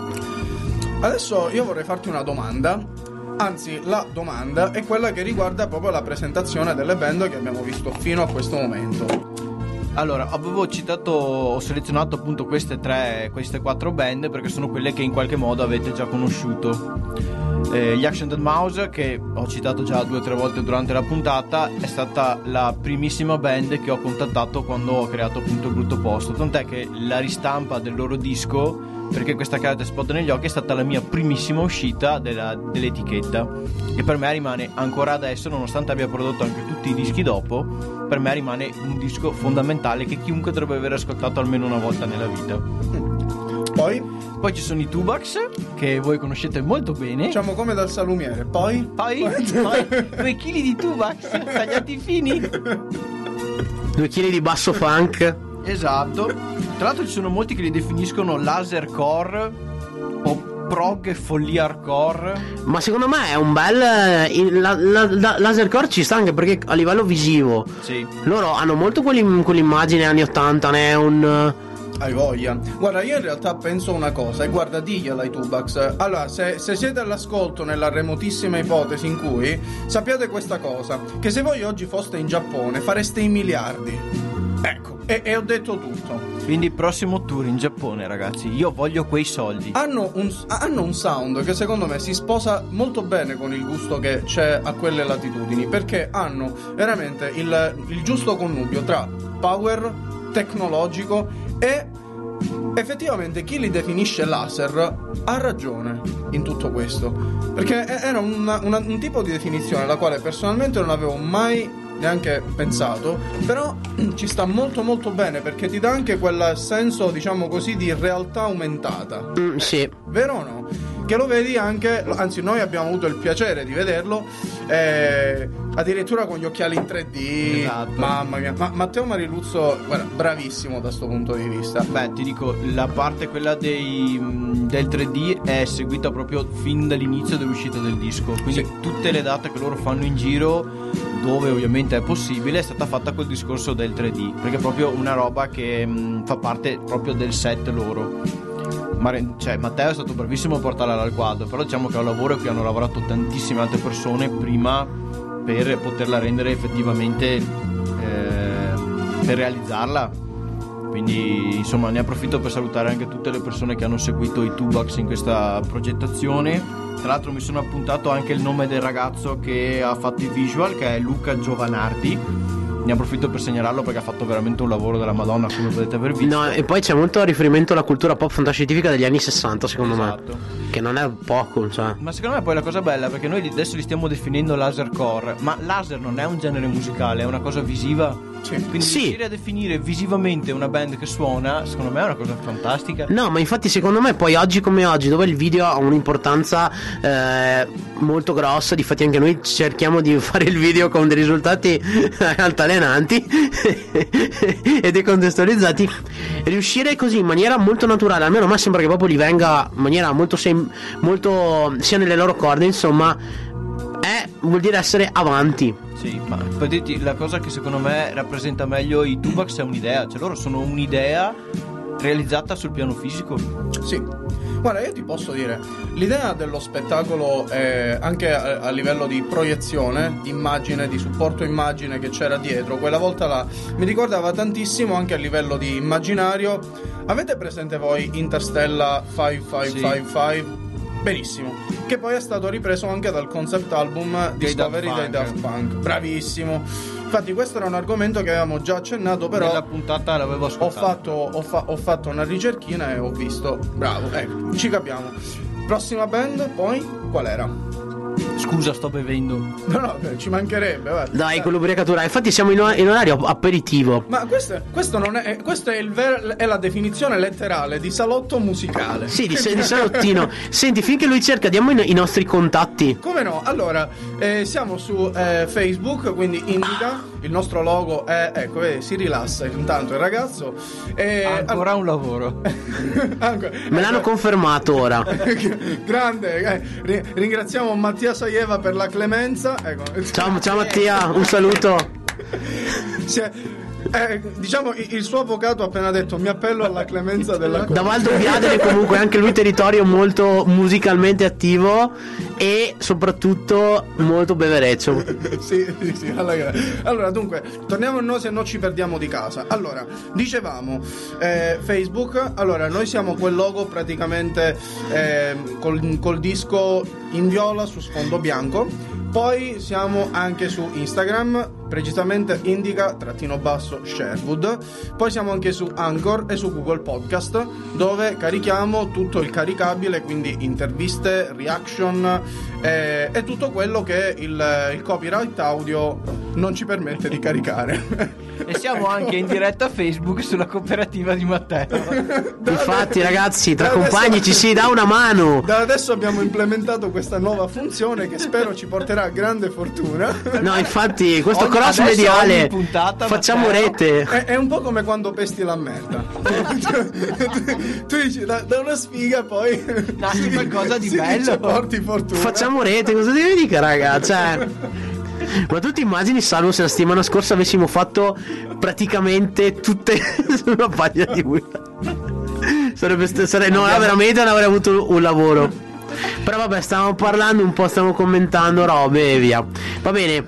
S2: Adesso io vorrei farti una domanda. Anzi, la domanda è quella che riguarda proprio la presentazione delle band che abbiamo visto fino a questo momento.
S4: Allora, ho selezionato appunto queste 4 band perché sono quelle che in qualche modo avete già conosciuto. Gli Action Dead Mouse, che ho citato già 2 o 3 volte durante la puntata, è stata la primissima band che ho contattato quando ho creato appunto il brutto posto, tant'è che la ristampa del loro disco, perché questa carta esplode negli occhi, è stata la mia primissima uscita dell'etichetta, e per me rimane ancora adesso, nonostante abbia prodotto anche tutti i dischi dopo, per me rimane un disco fondamentale che chiunque dovrebbe aver ascoltato almeno una volta nella vita.
S2: Poi
S4: ci sono i Tubax, che voi conoscete molto bene.
S2: Diciamo come dal salumiere. Poi
S4: 2 chili di Tubax tagliati fini,
S1: 2 chili di basso funk.
S4: Esatto. Tra l'altro ci sono molti che li definiscono lasercore o prog e follia hardcore. Ma
S1: secondo me è un bel lasercore ci sta anche perché a livello visivo
S4: sì,
S1: loro hanno molto quell'immagine anni 80 neon.
S2: Hai voglia. Guarda, io in realtà penso una cosa, e guarda, digliela ai Tubax. Allora, se siete all'ascolto nella remotissima ipotesi in cui, sappiate questa cosa, che se voi oggi foste in Giappone fareste i miliardi. Ecco, e ho detto tutto.
S4: Quindi prossimo tour in Giappone, ragazzi, io voglio quei soldi.
S2: Hanno un sound che secondo me si sposa molto bene con il gusto che c'è a quelle latitudini, perché hanno veramente il giusto connubio tra power tecnologico e effettivamente chi li definisce laser ha ragione in tutto questo, perché era un tipo di definizione alla quale personalmente non avevo mai neanche pensato, però ci sta molto molto bene perché ti dà anche quel senso, diciamo così, di realtà aumentata.
S1: Sì.
S2: Vero o no? che lo vedi anche, anzi noi abbiamo avuto il piacere di vederlo addirittura con gli occhiali in 3D.
S4: Esatto.
S2: Mamma mia, ma Matteo Mariluzzo, guarda, bravissimo da sto punto di vista.
S4: Beh, ti dico, la parte quella del 3D è seguita proprio fin dall'inizio dell'uscita del disco, quindi
S2: Sì.
S4: tutte le date che loro fanno in giro, dove ovviamente è possibile, è stata fatta col discorso del 3D, perché è proprio una roba che fa parte proprio del set loro. Matteo è stato bravissimo a portarla al quadro, però diciamo che è un lavoro a cui hanno lavorato tantissime altre persone prima per poterla rendere effettivamente per realizzarla. Quindi insomma ne approfitto per salutare anche tutte le persone che hanno seguito i Tubax in questa progettazione. Tra l'altro mi sono appuntato anche il nome del ragazzo che ha fatto i visual, che è Luca Giovanardi. Ne approfitto per segnalarlo perché ha fatto veramente un lavoro della Madonna, come potete aver visto.
S1: No, e poi c'è molto riferimento alla cultura pop fantascientifica degli anni 60, secondo
S4: Esatto.
S1: me. Che non è poco, cioè.
S4: Ma secondo me poi la cosa bella, perché noi adesso li stiamo definendo lasercore, ma laser non è un genere musicale, è una cosa visiva.
S2: Sì.
S4: Quindi
S1: Sì.
S4: riuscire a definire visivamente una band che suona, secondo me è una cosa fantastica.
S1: No, ma infatti secondo me poi oggi come oggi, dove il video ha un'importanza molto grossa, difatti anche noi cerchiamo di fare il video con dei risultati altalenanti e decontestualizzati, riuscire così in maniera molto naturale, almeno a me sembra che proprio gli venga in maniera molto sia nelle loro corde, insomma, vuol dire essere avanti.
S4: Sì, ma per dirti, la cosa che secondo me rappresenta meglio i Tubax è un'idea, cioè loro sono un'idea realizzata sul piano fisico.
S2: Sì. Guarda, io ti posso dire, l'idea dello spettacolo anche a livello di proiezione, di immagine, di supporto immagine che c'era dietro, quella volta là mi ricordava tantissimo anche a livello di immaginario. Avete presente voi Interstellar 5555? Benissimo, che poi è stato ripreso anche dal concept album Discovery dei Daft Punk. Bravissimo. Infatti questo era un argomento che avevamo già accennato, però
S4: nella puntata l'avevo ascoltato.
S2: ho fatto una ricerchina e ho visto. Bravo, ecco, ci capiamo. Prossima band, poi qual era?
S4: Scusa, sto bevendo.
S2: No, ci mancherebbe, guarda.
S1: Dai, con l'ubriacatura. Infatti siamo in orario aperitivo.
S2: Ma questo non è. Questo è la definizione letterale di salotto musicale.
S1: Sì, di salottino. Senti, finché lui cerca, diamo i nostri contatti.
S2: Come no? Allora, siamo su Facebook, quindi indica. Il nostro logo è. Ecco, vedi, si rilassa intanto il ragazzo.
S4: Ancora un lavoro.
S1: Me l'hanno confermato ora.
S2: Grande, ringraziamo Mattia Saieva per la clemenza. Ecco.
S1: Ciao Mattia, un saluto.
S2: Diciamo il suo avvocato ha appena detto: mi appello alla clemenza della Corte.
S1: Da Valdo Viadene comunque anche lui territorio molto musicalmente attivo e soprattutto molto bevereccio.
S2: Sì, allora dunque torniamo a noi, se no ci perdiamo di casa. Allora dicevamo Facebook. Allora noi siamo quel logo praticamente col disco in viola su sfondo bianco. Poi siamo anche su Instagram, precisamente indica_Sherwood. Poi siamo anche su Anchor e su Google Podcast, dove carichiamo tutto il caricabile, quindi interviste, reaction e tutto quello che il copyright audio non ci permette di caricare.
S4: E siamo anche in diretta a Facebook sulla cooperativa di Matteo.
S1: Infatti ragazzi, tra compagni
S2: adesso,
S1: ci si dà una mano.
S2: Da adesso abbiamo implementato questa nuova funzione che spero ci porterà grande fortuna.
S1: No, infatti questo
S4: Ogni-
S1: cross
S4: adesso
S1: mediale
S4: ogni puntata,
S1: facciamo
S4: Matteo.
S1: rete.
S2: È un po' come quando pesti la merda. tu dici da una sfiga poi
S4: Nasce qualcosa di
S2: si
S4: bello.
S2: dice, porti fortuna.
S1: Facciamo rete, cosa devi dire, raga? Cioè, ma tu ti immagini, Salvo, se la settimana scorsa avessimo fatto praticamente tutte su una pagina di guida? No, veramente non avrei avuto un lavoro. Però vabbè, stavamo parlando un po', stiamo commentando robe e via. Va bene.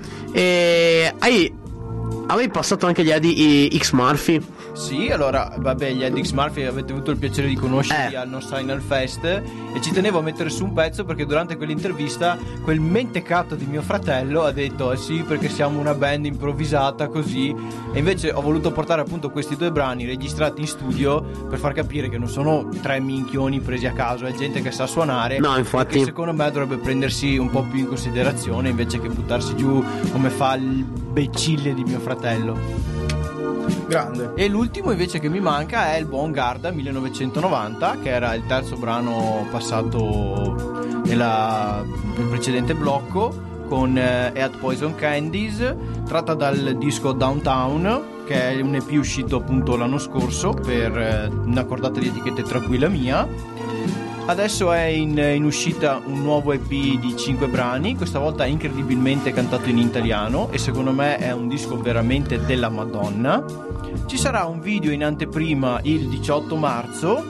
S1: Avevi passato anche gli Eddie X Murphy?
S4: Sì, allora, vabbè, gli Eddie X Murphy avete avuto il piacere di conoscerli al Non Final Fest, e ci tenevo a mettere su un pezzo perché durante quell'intervista quel mentecato di mio fratello ha detto sì, perché siamo una band improvvisata così, e invece ho voluto portare appunto questi due brani registrati in studio per far capire che non sono tre minchioni presi a caso, è gente che sa suonare.
S1: No, infatti.
S4: E che secondo me dovrebbe prendersi un po' più in considerazione invece che buttarsi giù come fa il becille di mio fratello.
S2: Grande.
S4: E l'ultimo invece che mi manca è il buon Garda 1990, che era il terzo brano passato nel precedente blocco, con Eat Poison Candies, tratta dal disco Downtown, che è un EP uscito appunto l'anno scorso per una cordata di etichette tra cui la mia. Adesso è in uscita un nuovo EP di 5 brani, questa volta incredibilmente cantato in italiano, e secondo me è un disco veramente della Madonna. Ci sarà un video in anteprima il 18 marzo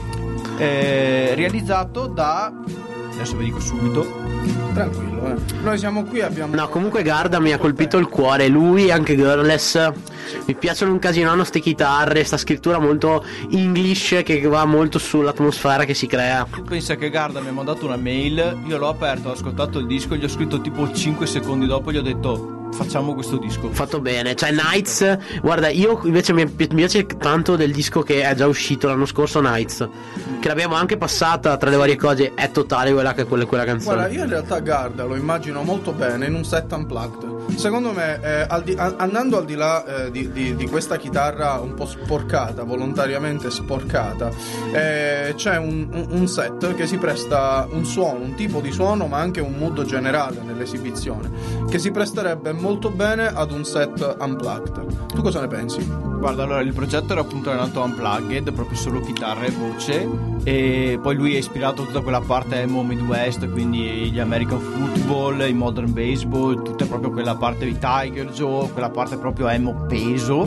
S4: realizzato da... adesso vi dico subito.
S2: Tranquillo, noi siamo qui, abbiamo...
S1: No, comunque Garda mi ha colpito il cuore, lui e anche Girless. Mi piacciono un casino, hanno ste chitarre, sta scrittura molto English che va molto sull'atmosfera che si crea.
S4: Tu pensa che Garda mi ha mandato una mail, io l'ho aperto, ho ascoltato il disco, gli ho scritto tipo 5 secondi dopo, gli ho detto facciamo questo disco.
S1: Fatto bene, cioè Nights, guarda, io invece mi piace tanto del disco che è già uscito l'anno scorso, Nights, che l'abbiamo anche passata tra le varie cose, è totale quella canzone.
S2: Guarda, io in realtà Garda lo immagino molto bene in un set unplugged. Secondo me andando al di là di questa chitarra un po' sporcata, volontariamente sporcata, c'è un set che si presta un suono, un tipo di suono, ma anche un mood generale nell'esibizione, che si presterebbe molto bene ad un set unplugged. Tu cosa ne pensi?
S4: Guarda, allora il progetto era appunto nato unplugged, proprio solo chitarra e voce, e poi lui è ispirato a tutta quella parte emo Midwest, quindi gli American Football, i Modern Baseball, tutta proprio quella parte di Tiger Joe, quella parte proprio emo peso.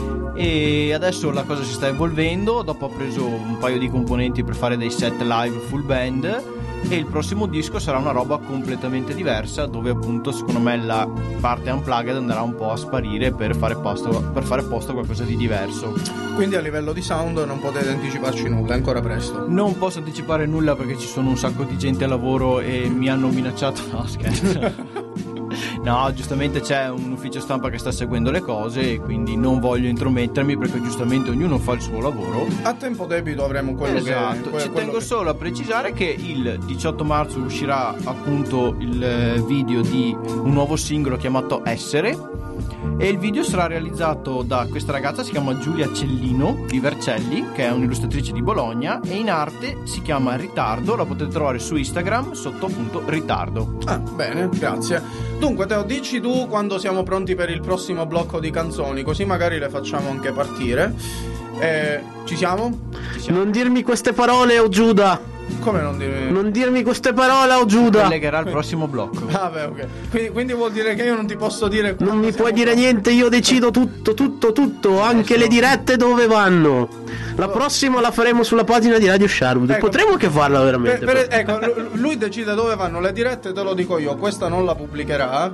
S4: E adesso la cosa si sta evolvendo, dopo ha preso un paio di componenti per fare dei set live full band, e il prossimo disco sarà una roba completamente diversa, dove appunto secondo me la parte unplugged andrà un po' a sparire per fare posto a qualcosa di diverso.
S2: Quindi a livello di sound non potete anticiparci nulla, è ancora presto.
S4: Non posso anticipare nulla perché ci sono un sacco di gente a lavoro e mi hanno minacciato. No, scherzo. No, giustamente c'è un ufficio stampa che sta seguendo le cose e quindi non voglio intromettermi, perché giustamente ognuno fa il suo lavoro.
S2: A tempo debito avremo quello
S4: esatto.
S2: che...
S4: Ci tengo solo a precisare che il 18 marzo uscirà appunto il video di un nuovo singolo chiamato Essere, e il video sarà realizzato da questa ragazza, si chiama Giulia Cellino di Vercelli, che è un'illustratrice di Bologna, e in arte si chiama Ritardo, la potete trovare su Instagram sotto appunto Ritardo.
S2: Ah, bene, grazie. Dunque Teo, dici tu quando siamo pronti per il prossimo blocco di canzoni, così magari le facciamo anche partire. Ci siamo?
S1: Non dirmi queste parole, o Giuda.
S2: Come non dire?
S1: Non dirmi queste parole, o Giuda.
S4: Collegherà il prossimo blocco.
S2: Ah, beh, ok. Quindi vuol dire che io non ti posso dire.
S1: Non mi puoi dire niente, io decido tutto, anche le dirette dove vanno. La prossima la faremo sulla pagina di Radio Sherwood.
S2: Ecco,
S1: potremmo che farla veramente.
S2: Ecco, lui decide dove vanno le dirette, te lo dico io. Questa non la pubblicherà.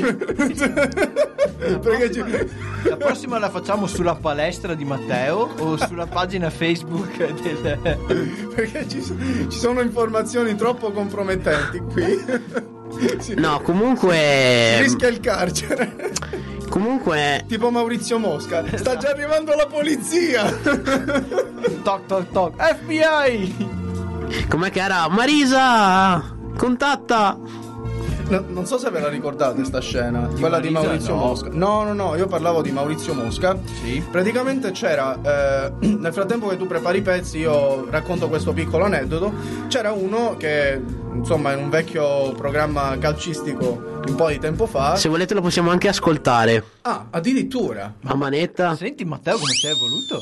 S2: Perché
S4: la prossima la facciamo sulla palestra di Matteo o sulla pagina Facebook del...
S2: Perché ci sono informazioni troppo compromettenti qui.
S1: No, comunque
S2: rischia il carcere.
S1: Comunque
S2: tipo Maurizio Mosca. Sta già arrivando la polizia.
S4: Toc toc toc. FBI.
S1: Com'è che era? Marisa, contatta.
S2: No, non so se ve la ricordate sta scena, quella
S4: Marisa,
S2: di Maurizio Mosca. No, io parlavo di Maurizio Mosca.
S4: Sì.
S2: Praticamente c'era nel frattempo che tu prepari i pezzi, io racconto questo piccolo aneddoto. C'era uno che, insomma, in un vecchio programma calcistico un po' di tempo fa.
S1: Se volete lo possiamo anche ascoltare.
S2: Ah, addirittura.
S1: A manetta.
S4: Senti Matteo come sei evoluto.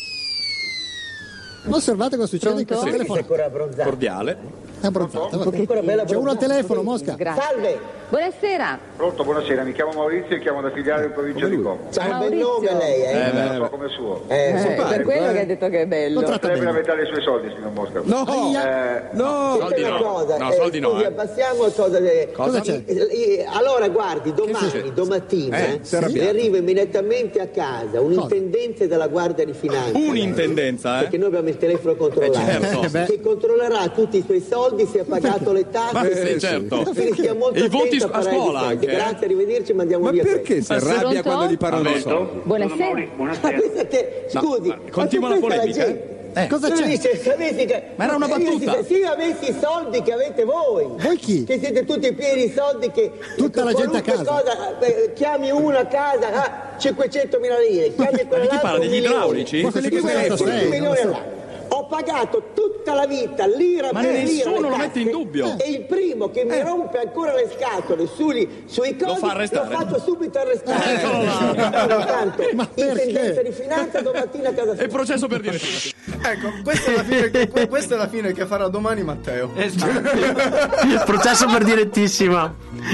S6: Osservate cosa succede in questo telefono.
S7: Cordiale.
S6: È abbronzata. C'è uno al telefono, Mosca.
S8: Salve. Buonasera.
S9: Pronto, buonasera, mi chiamo Maurizio e chiamo da filiale in provincia di Como.
S8: C'ha un bel nome lei,
S9: Non so come suo.
S8: per quello che ha detto che è bello.
S9: Potrebbe la metà dei suoi soldi, signor Mosca.
S7: No,
S8: Soldi no.
S7: Soldi no.
S8: Scusi, abbassiamo cosa c'è? Allora guardi, domattina le arriva immediatamente a casa un intendente della Guardia di Finanza.
S7: Un'intendenza,
S8: Perché noi abbiamo il telefono controllato.
S7: certo.
S8: Che controllerà tutti i suoi soldi, se ha pagato le tasse.
S7: Sì, certo.
S8: Quindi stia molto
S7: E i voti
S8: attento
S7: a
S8: fare
S7: scuola
S8: i soldi.
S7: anche.
S8: Grazie, arrivederci, mandiamo
S7: Ma
S8: via.
S7: perché si arrabbia
S8: Pronto?
S7: quando gli parlano di soldi?
S8: Buonasera. Scusi,
S7: continua la polemica,
S6: Cosa c'è?
S8: Ma
S7: era una battuta.
S8: Se io avessi i soldi che avete voi.
S6: Voi chi?
S8: Che siete tutti pieni di soldi, che
S6: tutta la gente a casa.
S8: Cosa, chiami uno a casa, 500.000 lire, chiami quell'altro.
S7: Chi parla degli idraulici?
S6: Ma quelli che
S8: milioni là. Ho Ho pagato tutta la vita lira
S7: Ma
S8: per lira
S7: nessuno
S8: le
S7: lo
S8: tasse,
S7: mette in dubbio.
S8: e il primo che mi rompe ancora le scatole sui cosi
S7: Lo fa arrestare.
S8: lo faccio subito arrestare. Tanto, intendenza di finanza domattina a casa sua.
S7: E processo per dire.
S2: Ecco, questa è la fine che farà domani Matteo.
S1: Processo per direttissima.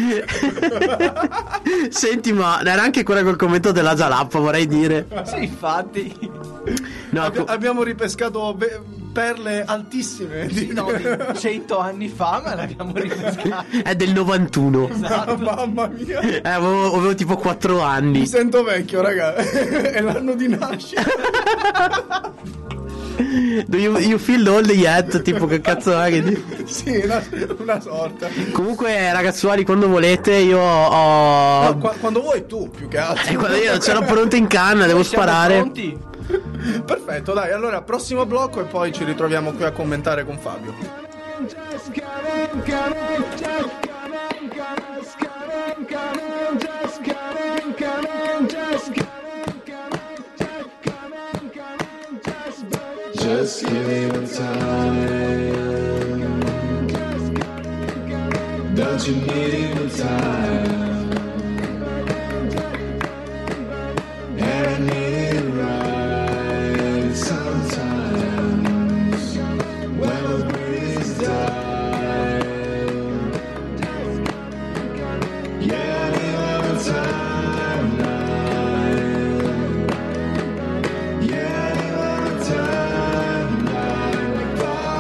S1: Senti, ma era anche quella col commento della Zalappa, vorrei dire.
S4: Sì, infatti.
S1: No,
S2: Abbiamo ripescato perle altissime.
S4: No, 100 anni fa, ma le abbiamo ripescate.
S1: è del 91.
S2: Mamma mia.
S1: Avevo tipo 4 anni.
S2: Mi sento vecchio, raga. È l'anno di nascita.
S1: Do you feel old yet? Tipo, che cazzo è che
S2: Sì, una sorta.
S1: Comunque, ragazzuoli, quando volete, io ho.
S2: No, quando vuoi tu, più che altro.
S1: Quando io ce l'ho pronta in canna, devo
S4: Siamo
S1: sparare.
S4: pronti?
S2: Perfetto, dai, allora prossimo blocco e poi ci ritroviamo qui a commentare con Fabio.
S10: Just give me time. Don't you need time? And I need it right sometimes when the breeze dies. Yeah, I need more time now. Yeah, I need more time now.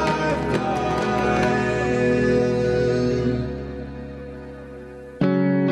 S10: Bye bye.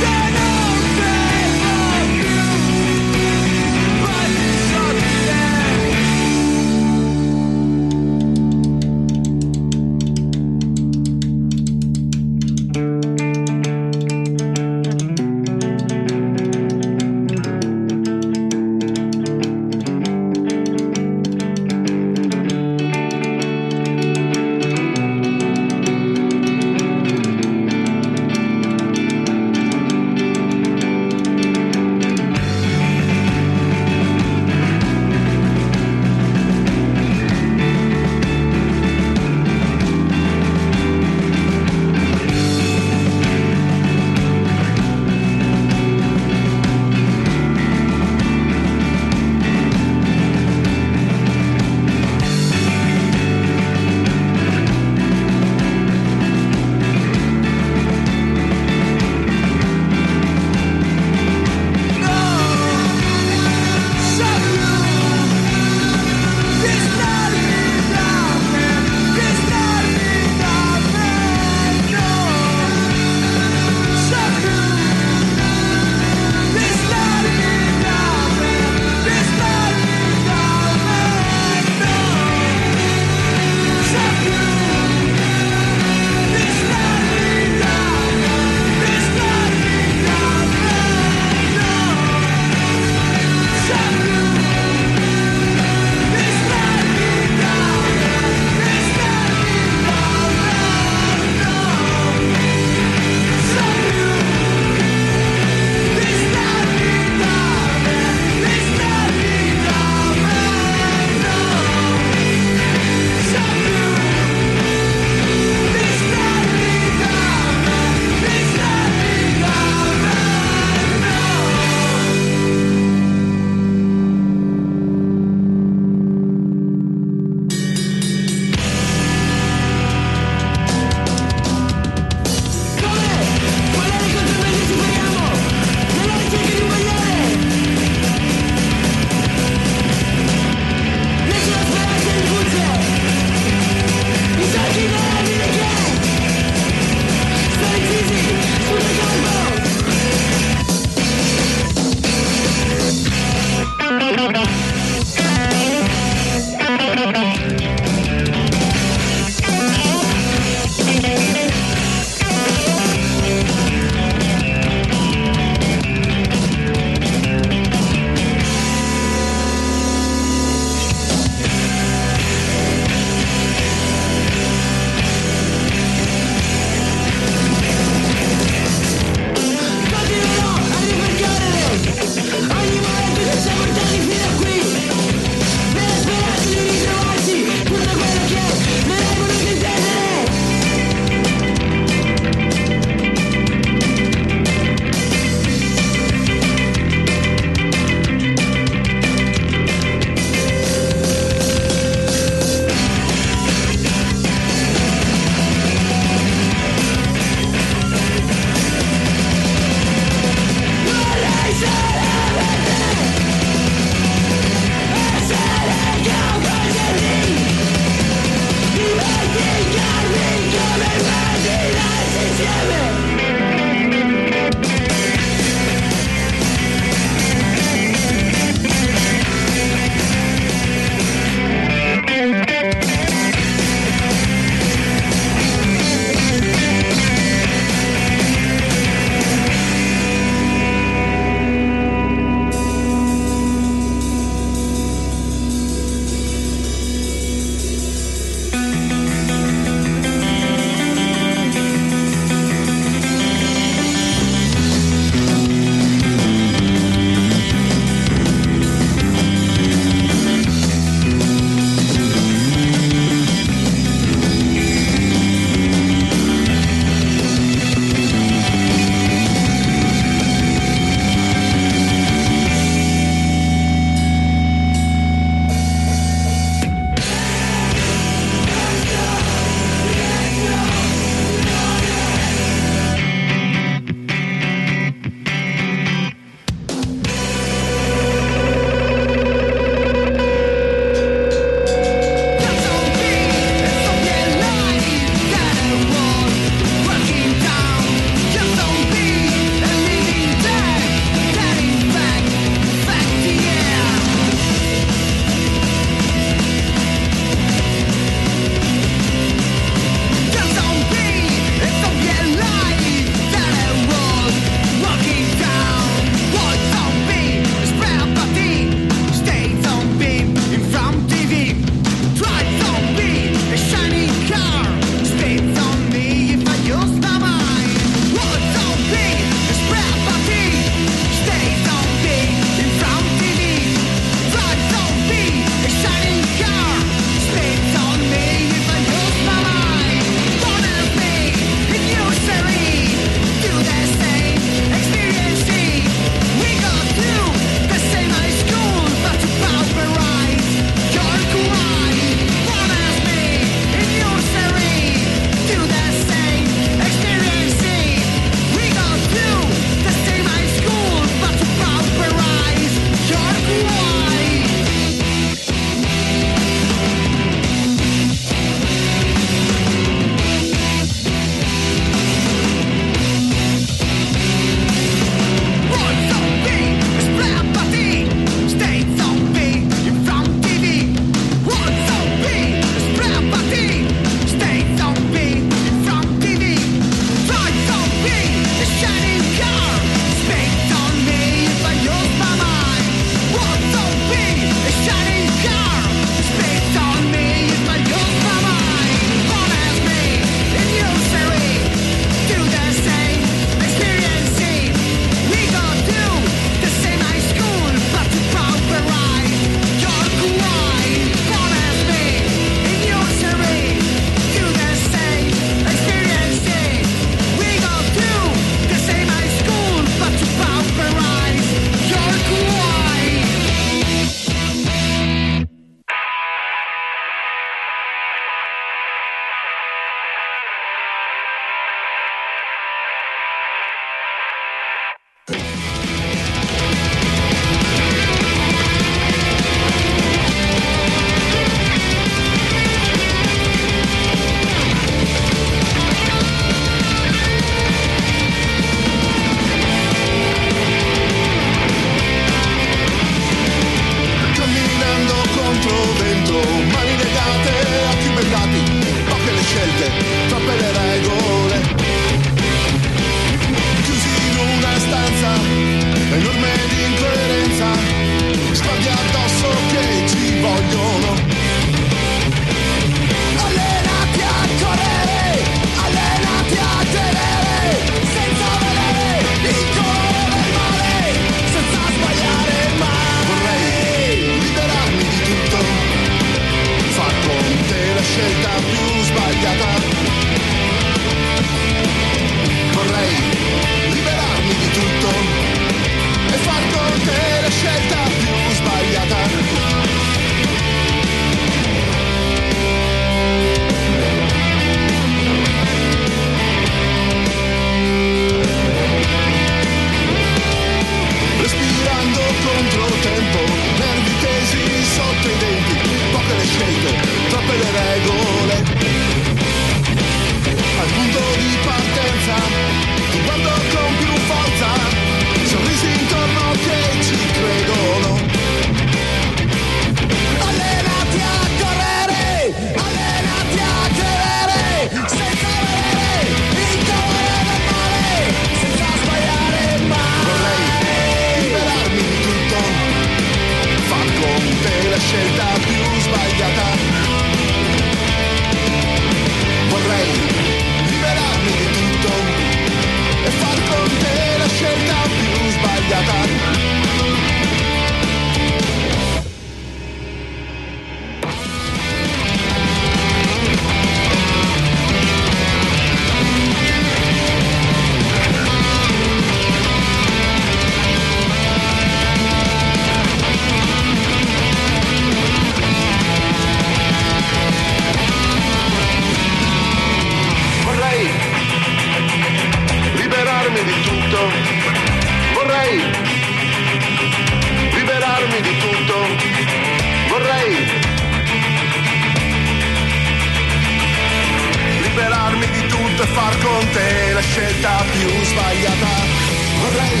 S10: con te la scelta più sbagliata. Vorrei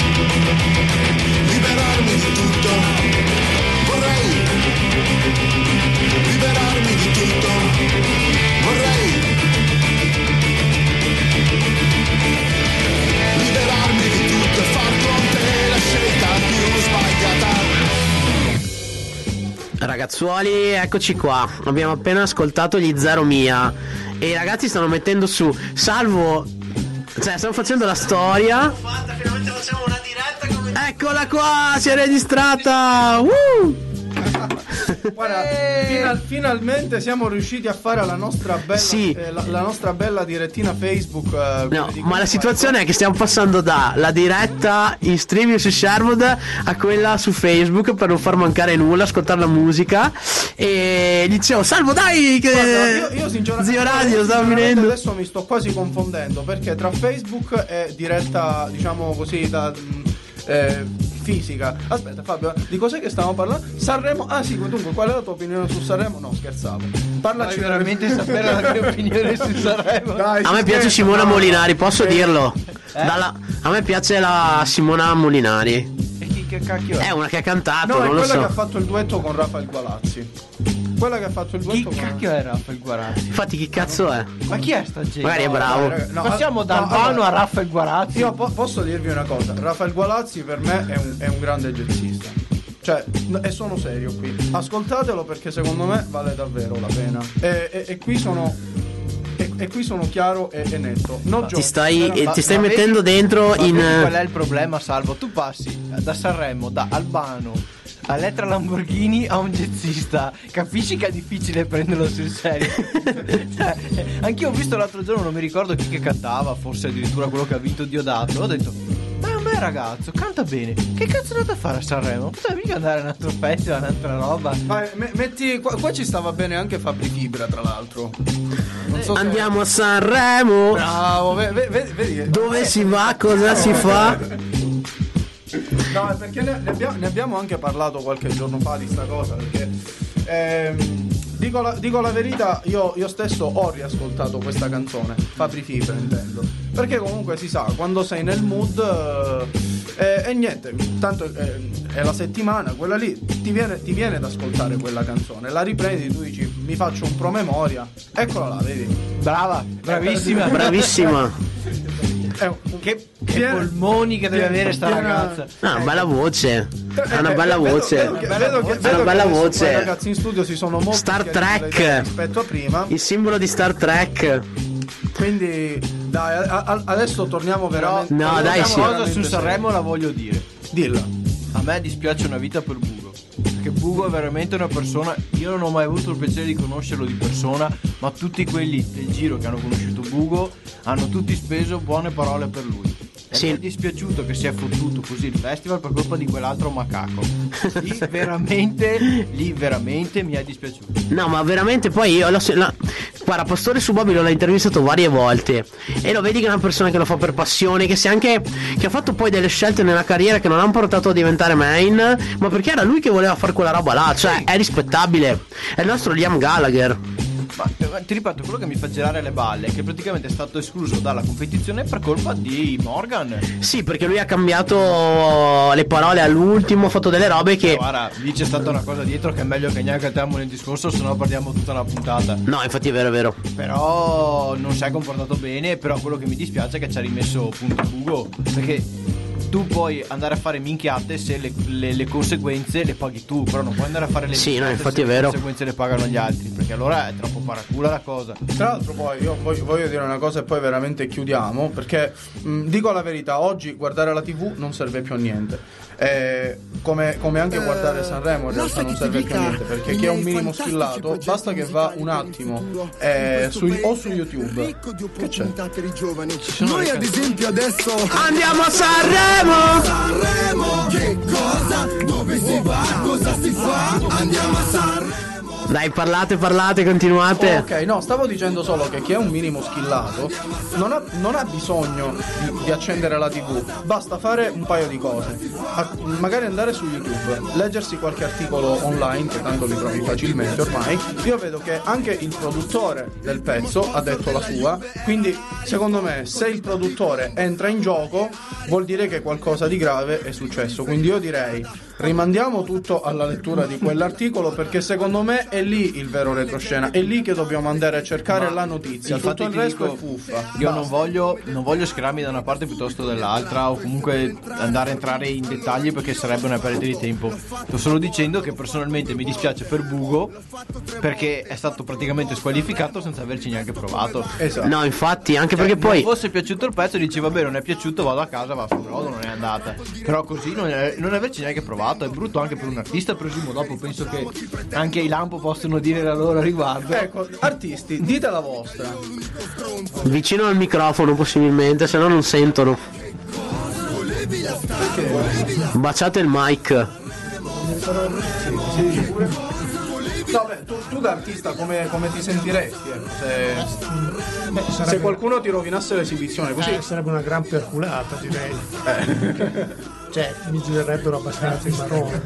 S10: liberarmi di tutto, vorrei liberarmi di tutto, vorrei liberarmi di tutto e far con te la scelta più sbagliata.
S1: Ragazzuoli, eccoci qua. Abbiamo appena ascoltato gli Zero Mia e i ragazzi stanno mettendo su Salvo. Cioè, stiamo facendo la storia. Finalmente facciamo una diretta come... Eccola qua, si è registrata.
S2: Guarda, finalmente siamo riusciti a fare la nostra bella, la nostra bella direttina Facebook.
S1: No, ma la situazione è che stiamo passando dalla diretta in streaming su Sherwood a quella su Facebook per non far mancare nulla, ascoltare la musica. E dicevo, Salvo, dai! Che
S2: guarda, io sinceramente,
S1: Zio Radio stava finendo.
S2: Adesso mi sto quasi confondendo perché tra Facebook e diretta, diciamo così, fisica. Aspetta Fabio, di cos'è che stavamo parlando? Sanremo? Ah sì, dunque qual è la tua opinione su Sanremo? No, scherzavo. Parlaci
S4: veramente sapere la mia opinione su Sanremo.
S2: Dai,
S1: a me piace Simona Molinari, posso dirlo? A me piace la Simona Molinari.
S4: E che cacchio è?
S1: È una che ha cantato,
S2: no,
S1: non
S2: è
S1: lo
S2: quella
S1: so.
S2: che ha fatto il duetto con Rafael Gualazzi. Quella che ha fatto il duetto
S4: Chi
S2: con...
S4: cacchio è Raffaele Guarazzi?
S1: Infatti chi cazzo è?
S4: Ma chi è sta gente?
S1: Magari è bravo.
S2: No,
S4: passiamo da Albano a Raffaele Guarazzi.
S2: Io posso dirvi una cosa, Rafael Gualazzi per me è un grande jazzista. Cioè, e sono serio qui. Ascoltatelo perché secondo me vale davvero la pena. E qui sono... E qui sono chiaro e netto. No,
S1: Ti stai mettendo dentro in...
S4: Qual è il problema, Salvo? Tu passi da Sanremo, da Albano a Elettra Lamborghini a un jazzista. Capisci che è difficile prenderlo sul serio? Cioè, anch'io ho visto l'altro giorno, non mi ricordo chi che cantava, forse addirittura quello che ha vinto Diodato. Ho detto, ma è un bel ragazzo, canta bene. Che cazzo è andato a fare a Sanremo? Poteva mica andare a un altro festival, un'altra roba.
S2: Ma metti qua ci stava bene anche Fabri Fibra, tra l'altro. So
S1: andiamo a Sanremo.
S2: Bravo, vedi
S1: dove si va, cosa si fa?
S2: No, perché ne abbiamo anche parlato qualche giorno fa di sta cosa. Perché dico la verità, io stesso ho riascoltato questa canzone, Fabri Fibra intendo. Perché comunque si sa, quando sei nel mood e niente, tanto è la settimana, quella lì ti viene ad ascoltare quella canzone, la riprendi, tu dici mi faccio un promemoria, eccola là, vedi?
S4: Brava, bravissima,
S1: bravissima.
S4: Che polmoni che deve avere sta ragazza.
S1: Ah, bella voce. Ha una bella voce.
S2: Vedo che
S1: una bella voce.
S2: I ragazzi in studio si sono molto
S1: Star Trek
S2: rispetto a prima.
S1: Il simbolo di Star Trek.
S2: Quindi dai, adesso torniamo veramente.
S1: No, dai, sì.
S4: Una cosa su Sanremo la voglio dire.
S2: Dilla.
S4: A me dispiace una vita per Bugo. Perché Bugo è veramente una persona. Io non ho mai avuto il piacere di conoscerlo di persona, ma tutti quelli del giro che hanno conosciuto Bugo hanno tutti speso buone parole per lui. E mi è dispiaciuto che si è fottuto così il festival per colpa di quell'altro macaco. Lì veramente mi è dispiaciuto.
S1: No, ma veramente poi io guarda, Pastore su Babilo l'ho intervistato varie volte e lo vedi che è una persona che lo fa per passione, che ha fatto poi delle scelte nella carriera che non hanno portato a diventare main, ma perché era lui che voleva fare quella roba là, cioè è rispettabile. È il nostro Liam Gallagher.
S4: Ma ti ripeto, quello che mi fa girare le balle è che praticamente è stato escluso dalla competizione per colpa di Morgan.
S1: Sì, perché lui ha cambiato le parole all'ultimo, ha fatto delle robe che...
S4: Guarda, lì c'è stata una cosa dietro che è meglio che neanche attiamo nel discorso, se no perdiamo tutta la puntata.
S1: No, infatti è vero.
S4: Però non si è comportato bene, però quello che mi dispiace è che ci ha rimesso appunto Bugo, perché tu puoi andare a fare minchiate se le conseguenze le paghi tu, però non puoi andare a fare le minchiate
S1: infatti
S4: se
S1: è vero.
S4: le conseguenze le pagano gli altri, perché allora è troppo paracula la cosa.
S2: Tra l'altro poi io voglio dire una cosa e poi veramente chiudiamo, perché dico la verità, oggi guardare la TV non serve più a niente, come anche guardare Sanremo in realtà non serve più a niente, perché chi è un minimo skillato basta che va un attimo su YouTube. Che c'è?
S10: Noi ad esempio adesso
S1: andiamo a Sanremo!
S10: Che cosa? Dove si va? Cosa si fa? Andiamo a Sanremo.
S1: Dai, parlate, continuate.
S2: Ok, no, stavo dicendo solo che chi è un minimo skillato non ha bisogno di accendere la TV, basta fare un paio di cose. Magari andare su YouTube, leggersi qualche articolo online, che tanto li trovi facilmente ormai. Io vedo che anche il produttore del pezzo ha detto la sua, quindi secondo me se il produttore entra in gioco vuol dire che qualcosa di grave è successo. Quindi io direi rimandiamo tutto alla lettura di quell'articolo, perché secondo me è lì il vero retroscena, è lì che dobbiamo andare a cercare la notizia. Tutto il resto è fuffa.
S4: Io non voglio schierarmi da una parte piuttosto dall'altra, o comunque andare a entrare in dettagli, perché sarebbe una perdita di tempo. Sto solo dicendo che personalmente mi dispiace per Bugo, perché è stato praticamente squalificato senza averci neanche provato.
S2: Esatto.
S1: No, infatti, anche perché poi
S4: se fosse piaciuto il pezzo dici vabbè, non è piaciuto, vado a casa, va, però non è andata. Però così non averci neanche provato è brutto anche per un artista. Presumo dopo, penso che anche i Lampo possono dire la loro a riguardo.
S2: Ecco, artisti, dite la vostra.
S1: vicino al microfono possibilmente, se no non sentono. Baciate il mic.
S2: No, beh, tu da artista come ti sentiresti? Se qualcuno ti rovinasse l'esibizione così?
S11: Sarebbe una gran perculata, direi. Cioè, mi girerebbero abbastanza in marrone.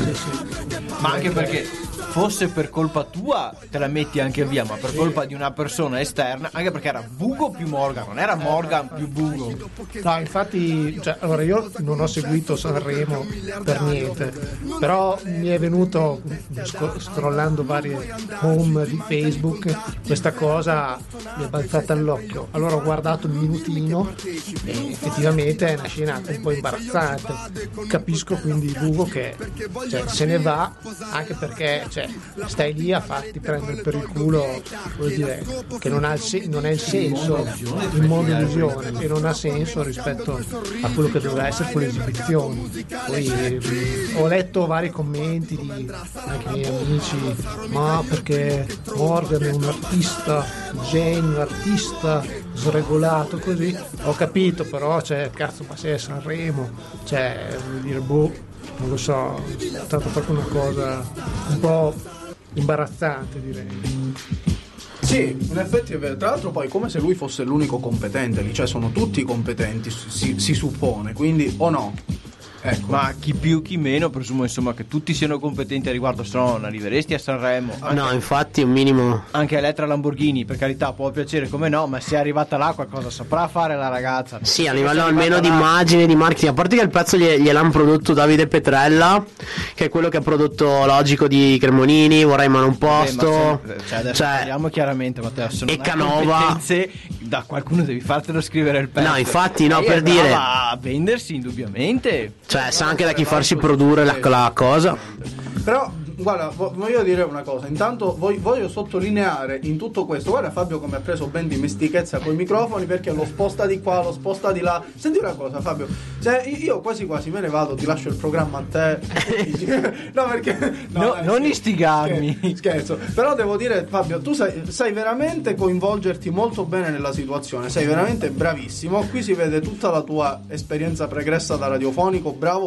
S4: Ma anche perché fosse per colpa tua te la metti anche via, ma per colpa di una persona esterna, anche perché era Bugo più Morgan, non era Morgan più Bugo.
S11: No, infatti, allora io non ho seguito Sanremo per niente, però mi è venuto scrollando varie home di Facebook, questa cosa mi è balzata all'occhio. Allora ho guardato il minutino e effettivamente è una scena un po' imbarazzante. Capisco quindi Bugo che se ne va, anche perché stai lì a farti prendere per il culo, vuol dire che non è il senso il mondo illusione, e non ha senso rispetto a quello che doveva essere quell'esibizione. Poi ho letto vari commenti di anche miei amici, ma perché Morgan è un artista genio, un artista sregolato, così ho capito, però cazzo, ma sei a Sanremo, vuol dire non lo so, è stata proprio una cosa un po' imbarazzante, direi.
S2: Sì, in effetti è vero. Tra l'altro poi come se lui fosse l'unico competente lì, sono tutti competenti, si suppone, quindi o no? Ecco.
S4: Ma chi più chi meno, presumo insomma che tutti siano competenti a riguardo, se no non arriveresti a Sanremo.
S1: No, infatti un minimo.
S4: Anche Elettra Lamborghini, per carità, può piacere come no, ma se è arrivata là qualcosa saprà fare la ragazza.
S1: Sì, a livello almeno di immagine, di marketing. A parte che il pezzo gliel'hanno prodotto Davide Petrella, che è quello che ha prodotto Logico di Cremonini, Vorrei ma non posto.
S4: Adesso parliamo chiaramente, Matteo, se non
S1: e Canova.
S4: Da qualcuno devi fartelo scrivere il pezzo.
S1: No, infatti no, per dire.
S4: Va a vendersi indubbiamente.
S1: Sa anche da chi farsi produrre la cosa.
S2: Però guarda, voglio dire una cosa. Intanto voglio sottolineare in tutto questo, guarda Fabio come ha preso ben dimestichezza con i microfoni, perché lo sposta di qua, lo sposta di là. Senti una cosa Fabio, io quasi me ne vado, ti lascio il programma a te. No, perché
S4: non istigarmi.
S2: Scherzo. Però devo dire Fabio, tu sai veramente coinvolgerti molto bene nella situazione, sei veramente bravissimo. Qui si vede tutta la tua esperienza pregressa da radiofonico. Bravo.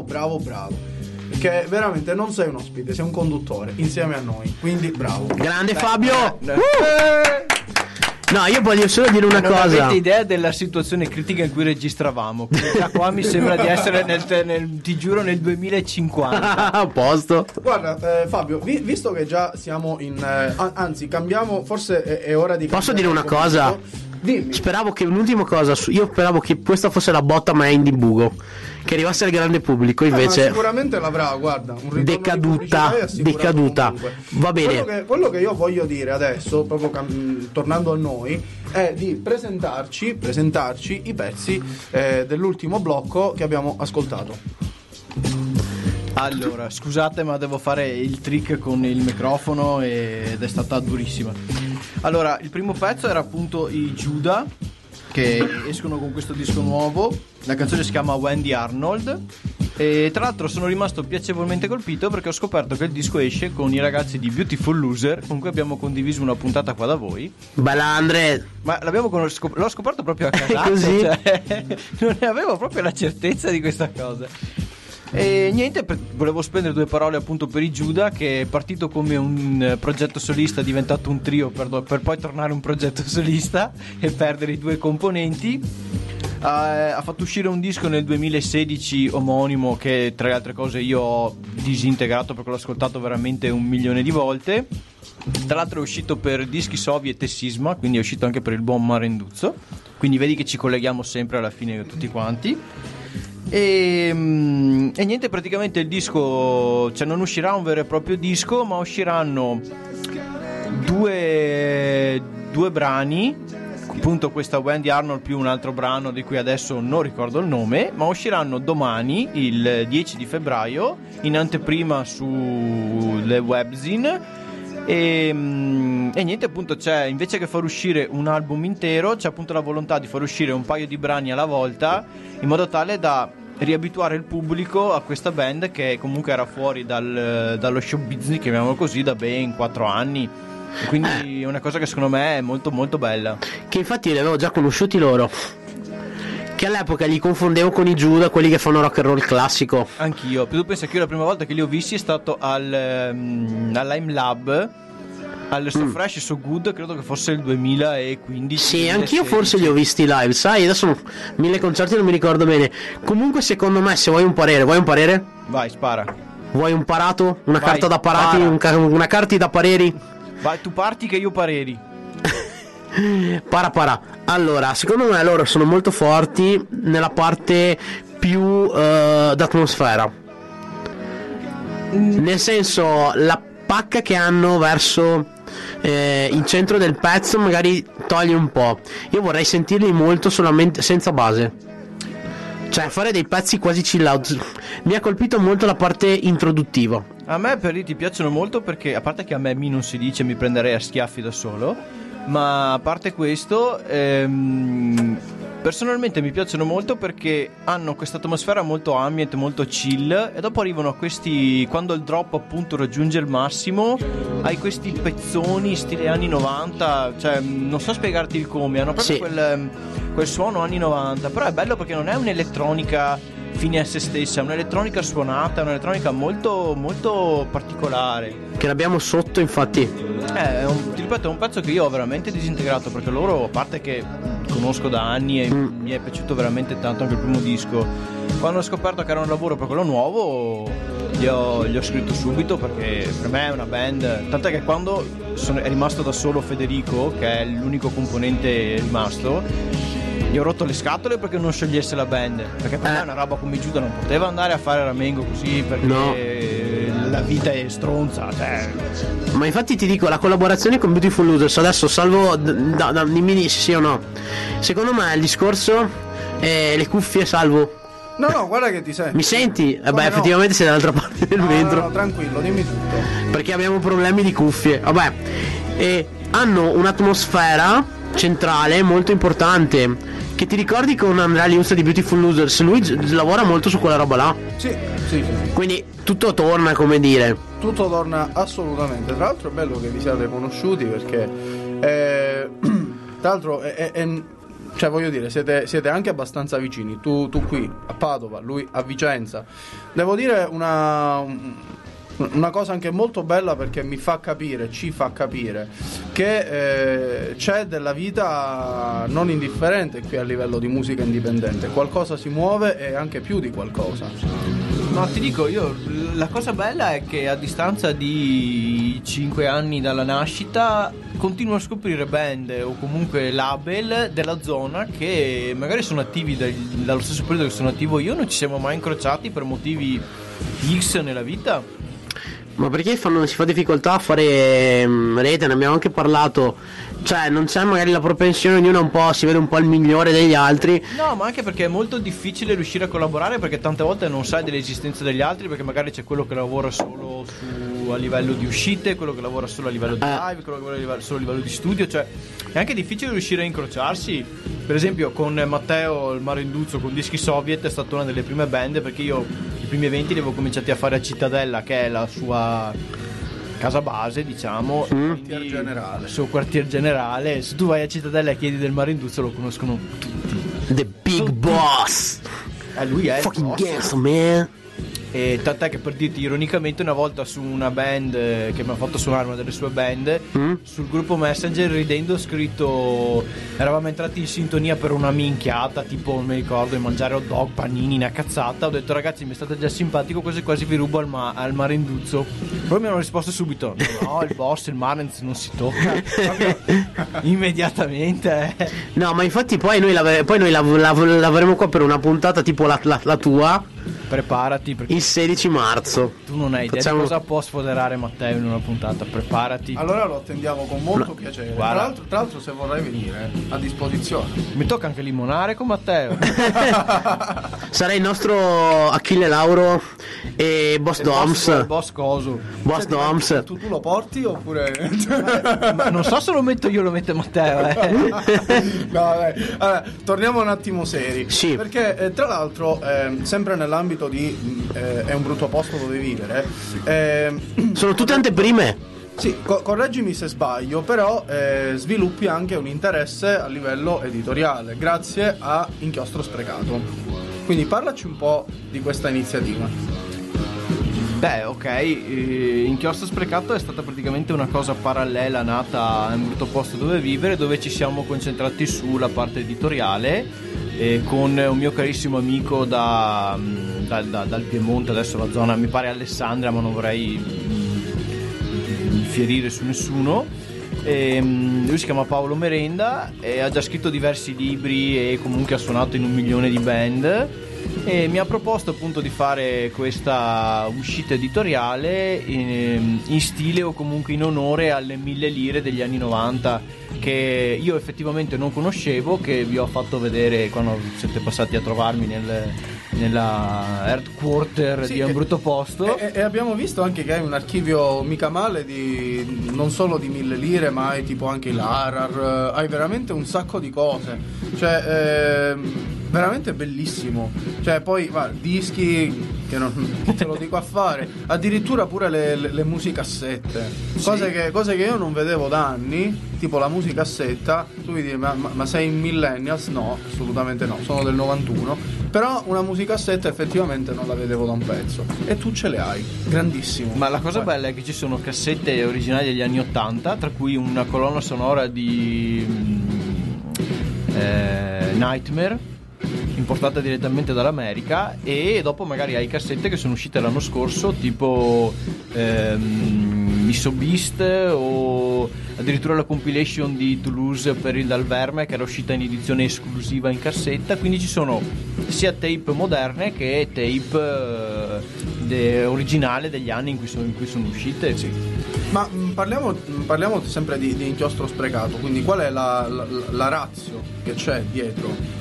S2: Perché veramente non sei un ospite, sei un conduttore insieme a noi, quindi bravo.
S1: Grande Fabio. No, io voglio solo dire una cosa.
S4: Non avete idea della situazione critica in cui registravamo. Da qua mi sembra di essere ti giuro nel 2050.
S1: A posto.
S2: Guarda Fabio, visto che già siamo anzi cambiamo, forse è ora di.
S1: Posso dire una cosa?
S2: Dimmi.
S1: Speravo che un'ultima cosa, io speravo che questa fosse la botta ma è in Bugo, che arrivasse al grande pubblico, invece
S2: ma sicuramente l'avrà, guarda, un
S1: decaduta. Va bene.
S2: Quello che io voglio dire adesso, proprio tornando a noi, è di presentarci i pezzi dell'ultimo blocco che abbiamo ascoltato.
S4: Allora, scusate ma devo fare il trick con il microfono ed è stata durissima. Allora, il primo pezzo era appunto i Giuda, che escono con questo disco nuovo. La canzone si chiama Wendy Arnold. E tra l'altro sono rimasto piacevolmente colpito perché ho scoperto che il disco esce con i ragazzi di Beautiful Loser, con cui abbiamo condiviso una puntata qua da voi.
S1: Bella Andre.
S4: Ma l'ho scoperto proprio a caso.
S1: Così?
S4: Non ne avevo proprio la certezza di questa cosa. E niente, volevo spendere 2 parole appunto per i Giuda, che è partito come un progetto solista, è diventato un trio per poi tornare un progetto solista e perdere i 2 componenti. Ha fatto uscire un disco nel 2016 omonimo, che tra le altre cose io ho disintegrato perché l'ho ascoltato veramente 1 milione di volte. Tra l'altro è uscito per Dischi Soviet e Sisma, quindi è uscito anche per il buon Marenduzzo, quindi vedi che ci colleghiamo sempre alla fine tutti quanti. E niente, praticamente il disco, cioè non uscirà un vero e proprio disco, ma usciranno due brani, appunto questa Wendy Arnold più un altro brano di cui adesso non ricordo il nome, ma usciranno domani, il 10 di febbraio, in anteprima sulle webzine. E niente, appunto, c'è, invece che far uscire un album intero, c'è appunto la volontà di far uscire un paio di brani alla volta, in modo tale da riabituare il pubblico a questa band che comunque era fuori dallo show business, chiamiamolo così, da ben 4 anni. Quindi è una cosa che secondo me è molto molto bella,
S1: che infatti li avevo già conosciuti loro, che all'epoca li confondevo con i Giuda, quelli che fanno rock and roll classico.
S4: Anch'io. Tu pensa che io la prima volta che li ho visti è stato al Lime Lab, al So Fresh So Good, credo che fosse il 2015.
S1: Sì,
S4: 2016.
S1: anch'io forse li ho visti live, sai, adesso 1000 concerti non mi ricordo bene. Comunque secondo me, se vuoi un parere?
S4: Vai, spara.
S1: Vuoi un parato? Una
S4: Vai,
S1: carta da parati? Una carta da pareri?
S4: Vai, tu parti che io pareri.
S1: Para. Allora, secondo me loro sono molto forti nella parte più d'atmosfera. Nel senso, la pacca che hanno verso il centro del pezzo magari toglie un po'. Io vorrei sentirli molto solamente senza base, cioè fare dei pezzi quasi chill out. Mi ha colpito molto la parte introduttiva.
S4: A me per lì ti piacciono molto perché, a parte che a me non si dice, mi prenderei a schiaffi da solo, ma a parte questo, personalmente mi piacciono molto perché hanno questa atmosfera molto ambient, molto chill, e dopo arrivano a questi, quando il drop appunto raggiunge il massimo, hai questi pezzoni stile anni 90, cioè non so spiegarti il come, hanno proprio quel suono anni 90, però è bello perché non è un'elettronica fine a se stessa, è un'elettronica suonata, è un'elettronica molto molto particolare,
S1: che l'abbiamo sotto, infatti.
S4: Ti ripeto, è un pezzo che io ho veramente disintegrato, perché loro, a parte che conosco da anni e mi è piaciuto veramente tanto anche il primo disco, quando ho scoperto che era un lavoro per quello nuovo gli ho scritto subito, perché per me è una band, tant'è che quando è rimasto da solo Federico, che è l'unico componente rimasto, gli ho rotto le scatole perché non sciogliesse la band, perché per me una roba come Giuda non poteva andare a fare Ramengo così, perché la vita è stronza, cioè.
S1: Ma infatti ti dico, la collaborazione con Beautiful Losers, adesso salvo dimmi sì o no, secondo me il discorso le cuffie, salvo.
S2: No, guarda che ti senti.
S1: Mi senti? Beh, effettivamente sei dall'altra parte del vetro.
S2: No, tranquillo, dimmi tutto.
S1: Perché abbiamo problemi di cuffie. Vabbè, hanno un'atmosfera centrale molto importante, che ti ricordi con Andrea Liuzza di Beautiful Losers? Lui lavora molto su quella roba là.
S2: Sì.
S1: Quindi tutto torna, come dire.
S2: Tutto torna assolutamente. Tra l'altro è bello che vi siate conosciuti, perché tra l'altro cioè voglio dire, siete anche abbastanza vicini. Tu qui a Padova, lui a Vicenza. Devo dire una cosa anche molto bella, perché ci fa capire che c'è della vita non indifferente qui a livello di musica indipendente. Qualcosa si muove, e anche più di qualcosa.
S4: No, ti dico, la cosa bella è che a distanza di 5 anni dalla nascita continuo a scoprire band o comunque label della zona che magari sono attivi dallo stesso periodo che sono attivo io, non ci siamo mai incrociati per motivi X nella vita.
S1: Ma perché si fa difficoltà a fare rete, ne abbiamo anche parlato. Cioè non c'è magari la propensione, ognuno si vede un po' il migliore degli altri.
S4: No, ma anche perché è molto difficile riuscire a collaborare, perché tante volte non sai dell'esistenza degli altri, perché magari c'è quello che lavora solo a livello di uscite, quello che lavora solo a livello di live, quello che lavora solo a livello di studio, cioè è anche difficile riuscire a incrociarsi. Per esempio con Matteo, il Marenduzzo, con Dischi Soviet è stata una delle prime band, perché io i primi eventi li avevo cominciati a fare a Cittadella, che è la sua casa base, diciamo,
S2: Quartier generale.
S4: Suo quartier generale. Se tu vai a Cittadella e chiedi del Marenduzzo, lo conoscono tutti.
S1: The Big Boss.
S4: Lui è
S1: fucking gangster, man.
S4: E tant'è che, per dirti, ironicamente una volta su una band che mi ha fatto suonare una delle sue band, sul gruppo Messenger, ridendo, ho scritto, eravamo entrati in sintonia per una minchiata, tipo non mi ricordo, di mangiare hot dog, panini, una cazzata. Ho detto: ragazzi, mi state già simpatico, quasi vi rubo al Marenduzzo. Poi mi hanno risposto subito: no, il boss, il Marens non si tocca. Immediatamente.
S1: No, ma infatti poi noi l'avremo qua per una puntata tipo la tua.
S4: Preparati, perché
S1: il 16 marzo.
S4: Tu non hai idea di cosa può sfoderare Matteo in una puntata. Preparati.
S2: Allora lo attendiamo con molto piacere. Tra l'altro, se vorrai venire, a disposizione.
S4: Mi tocca anche limonare con Matteo.
S1: Sarei il nostro Achille Lauro e Boss Doms.
S4: Boss coso.
S1: Boss Doms.
S2: Tu lo porti oppure?
S4: Ma non so se lo metto io o lo mette Matteo.
S2: No, dai. Allora, torniamo un attimo seri.
S1: Sì.
S2: Perché tra l'altro, sempre nell'ambito di è un brutto posto dove vivere,
S1: sono tutte anteprime.
S2: Sì, correggimi se sbaglio, però sviluppi anche un interesse a livello editoriale grazie a Inchiostro Sprecato. Quindi parlaci un po' di questa iniziativa.
S4: Beh, ok, Inchiostro Sprecato è stata praticamente una cosa parallela nata in un brutto posto dove vivere, dove ci siamo concentrati sulla parte editoriale, con un mio carissimo amico dal Piemonte, adesso la zona mi pare Alessandria, ma non vorrei infierire su nessuno. Lui si chiama Paolo Merenda e ha già scritto diversi libri e comunque ha suonato in 1 milione di band, e mi ha proposto appunto di fare questa uscita editoriale in stile o comunque in onore alle 1000 lire degli anni 90, che io effettivamente non conoscevo, che vi ho fatto vedere quando siete passati a trovarmi nella headquarter di Un Brutto Posto,
S2: e abbiamo visto anche che hai un archivio mica male di non solo di 1000 lire, ma hai tipo anche l'Arar, hai veramente un sacco di cose, cioè veramente bellissimo. Cioè poi dischi che non te lo dico a fare, addirittura pure le musicassette, cose che io non vedevo da anni, tipo la musicassetta. Tu mi dici ma sei in millennials? No, assolutamente no, sono del 91, però una musicassetta effettivamente non la vedevo da un pezzo, e tu ce le hai, grandissimo.
S4: Ma la cosa bella è che ci sono cassette originali degli anni 80, tra cui una colonna sonora di Nightmare, importata direttamente dall'America, e dopo magari hai cassette che sono uscite l'anno scorso, tipo Miss Beast, o addirittura la compilation di Toulouse per il Dal Verme, che era uscita in edizione esclusiva in cassetta. Quindi ci sono sia tape moderne che tape originale degli anni in cui sono uscite. Sì.
S2: Ma parliamo sempre di Inchiostro Sprecato, quindi qual è la ratio che c'è dietro?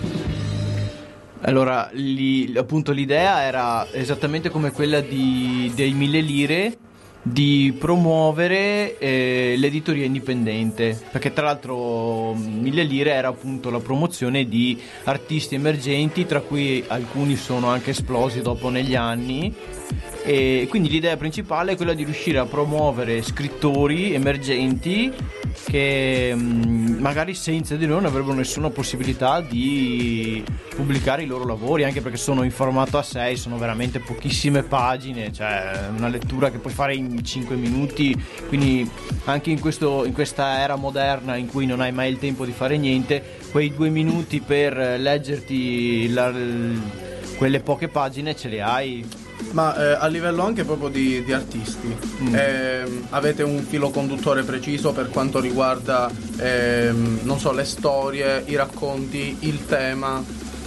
S4: Allora, appunto l'idea era esattamente come quella dei 1000 lire, di promuovere l'editoria indipendente, perché tra l'altro 1000 lire era appunto la promozione di artisti emergenti, tra cui alcuni sono anche esplosi dopo negli anni, e quindi l'idea principale è quella di riuscire a promuovere scrittori emergenti che magari senza di loro non avrebbero nessuna possibilità di pubblicare i loro lavori, anche perché sono in formato A6, sono veramente pochissime pagine, cioè una lettura che puoi fare in 5 minuti, quindi anche in questa era moderna in cui non hai mai il tempo di fare niente, quei 2 minuti per leggerti quelle poche pagine ce le hai.
S2: Ma a livello anche proprio di artisti, avete un filo conduttore preciso per quanto riguarda non so, le storie, i racconti, il tema?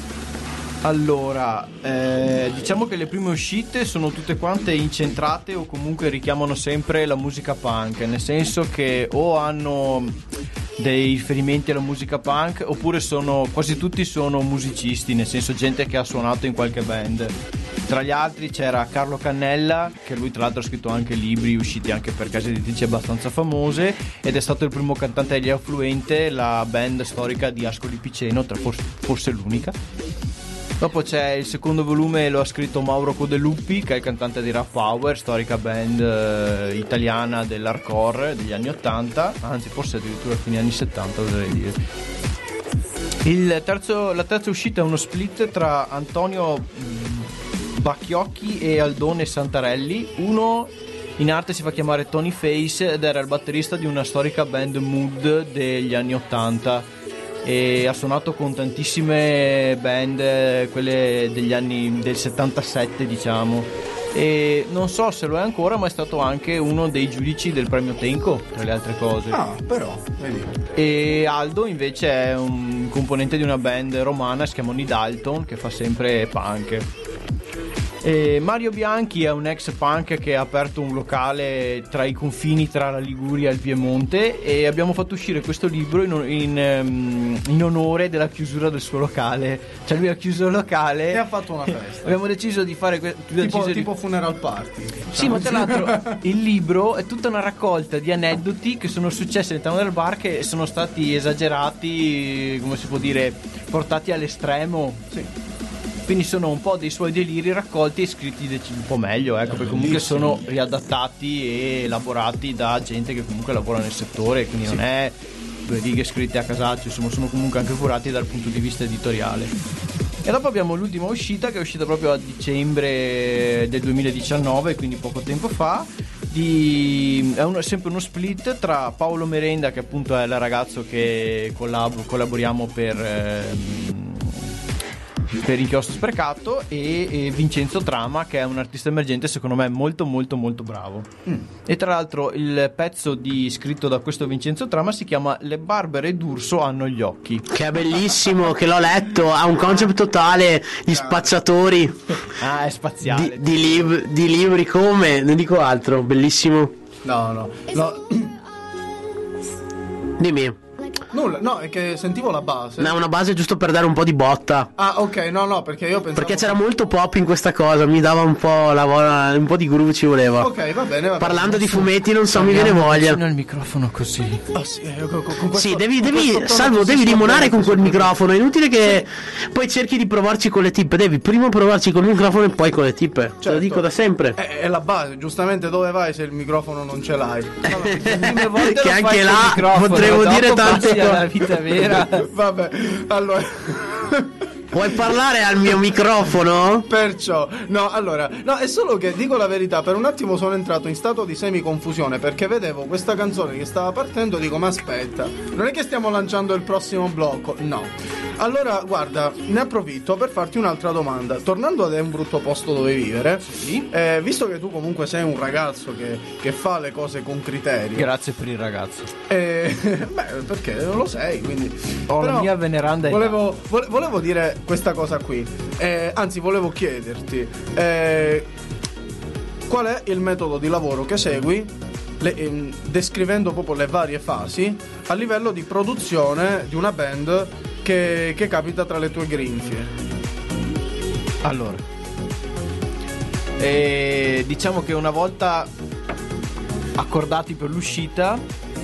S4: Allora, diciamo che le prime uscite sono tutte quante incentrate o comunque richiamano sempre la musica punk, nel senso che o hanno dei riferimenti alla musica punk, oppure quasi tutti sono musicisti, nel senso gente che ha suonato in qualche band. Tra gli altri c'era Carlo Cannella, che lui tra l'altro ha scritto anche libri usciti anche per case editrici abbastanza famose, ed è stato il primo cantante degli Affluente, la band storica di Ascoli Piceno, forse l'unica. Dopo c'è il secondo volume, lo ha scritto Mauro Codeluppi, che è il cantante di Rap Power, storica band italiana dell'hardcore degli anni 80, anzi forse addirittura fine anni 70 oserei dire. La terza uscita è uno split tra Antonio Bacchiocchi e Aldone Santarelli. Uno in arte si fa chiamare Tony Face ed era il batterista di una storica band Mood degli anni 80 e ha suonato con tantissime band, quelle degli anni del 77 diciamo, e non so se lo è ancora, ma è stato anche uno dei giudici del premio Tenco, tra le altre cose.
S2: Però vedi.
S4: E Aldo invece è un componente di una band romana, si chiama Dalton, che fa sempre punk. E Mario Bianchi è un ex punk che ha aperto un locale tra i confini tra la Liguria e il Piemonte, e abbiamo fatto uscire questo libro in onore della chiusura del suo locale. Cioè lui ha chiuso il locale
S2: e ha fatto una festa.
S4: Abbiamo deciso di fare
S2: tipo funeral party, diciamo.
S4: Sì, ma tra l'altro il libro è tutta una raccolta di aneddoti che sono successi all'interno del bar, che sono stati esagerati, come si può dire, portati all'estremo.
S2: Sì.
S4: Quindi sono un po' dei suoi deliri raccolti e scritti un po' meglio, ecco, perché comunque sono riadattati e elaborati da gente che comunque lavora nel settore, quindi non è due righe scritte a casaccio, insomma sono comunque anche curati dal punto di vista editoriale. E dopo abbiamo l'ultima uscita, che è uscita proprio a dicembre del 2019, quindi poco tempo fa. È sempre uno split tra Paolo Merenda, che appunto è il ragazzo che collaboriamo per Inchiostro Sprecato, e Vincenzo Trama, che è un artista emergente secondo me molto molto molto bravo. E tra l'altro il pezzo scritto da questo Vincenzo Trama si chiama Le barbere d'urso hanno gli occhi,
S1: che è bellissimo, che l'ho letto, ha un concept totale di spacciatori.
S4: È spaziale,
S1: di libri, come non dico altro, bellissimo.
S2: No.
S1: Dimmi.
S2: Nulla, no, è che sentivo la base.
S1: No, una base giusto per dare un po' di botta.
S2: Ah, ok, no, perché io pensavo...
S1: Perché c'era molto pop in questa cosa, mi dava un po' un po' di groove ci voleva.
S2: Ok, va bene.
S1: Parlando di fumetti, non so, mi viene voglia.
S4: Il microfono così.
S1: Sì, devi limonare con quel microfono. È inutile che poi cerchi di provarci con le tippe. Devi prima provarci con il microfono e poi con le tippe. Certo. Te lo dico da sempre.
S2: È la base, giustamente dove vai se il microfono non ce l'hai?
S1: Che anche là potremmo dire tante
S4: la vita vera.
S2: Vabbè, allora
S1: puoi parlare al mio microfono?
S2: Perciò, è solo che dico la verità, per un attimo sono entrato in stato di semi-confusione perché vedevo questa canzone che stava partendo, dico ma aspetta, non è che stiamo lanciando il prossimo blocco? No. Allora, guarda, ne approfitto per farti un'altra domanda. Tornando ad È un brutto posto dove vivere,
S4: sì.
S2: Visto che tu comunque sei un ragazzo che fa le cose con criterio.
S4: Grazie per il ragazzo.
S2: Perché lo sei, quindi
S4: ho la mia veneranda età.
S2: Volevo dire questa cosa qui, anzi volevo chiederti qual è il metodo di lavoro che segui, descrivendo proprio le varie fasi a livello di produzione di una band che capita tra le tue grinfie.
S4: Allora, diciamo che una volta accordati per l'uscita,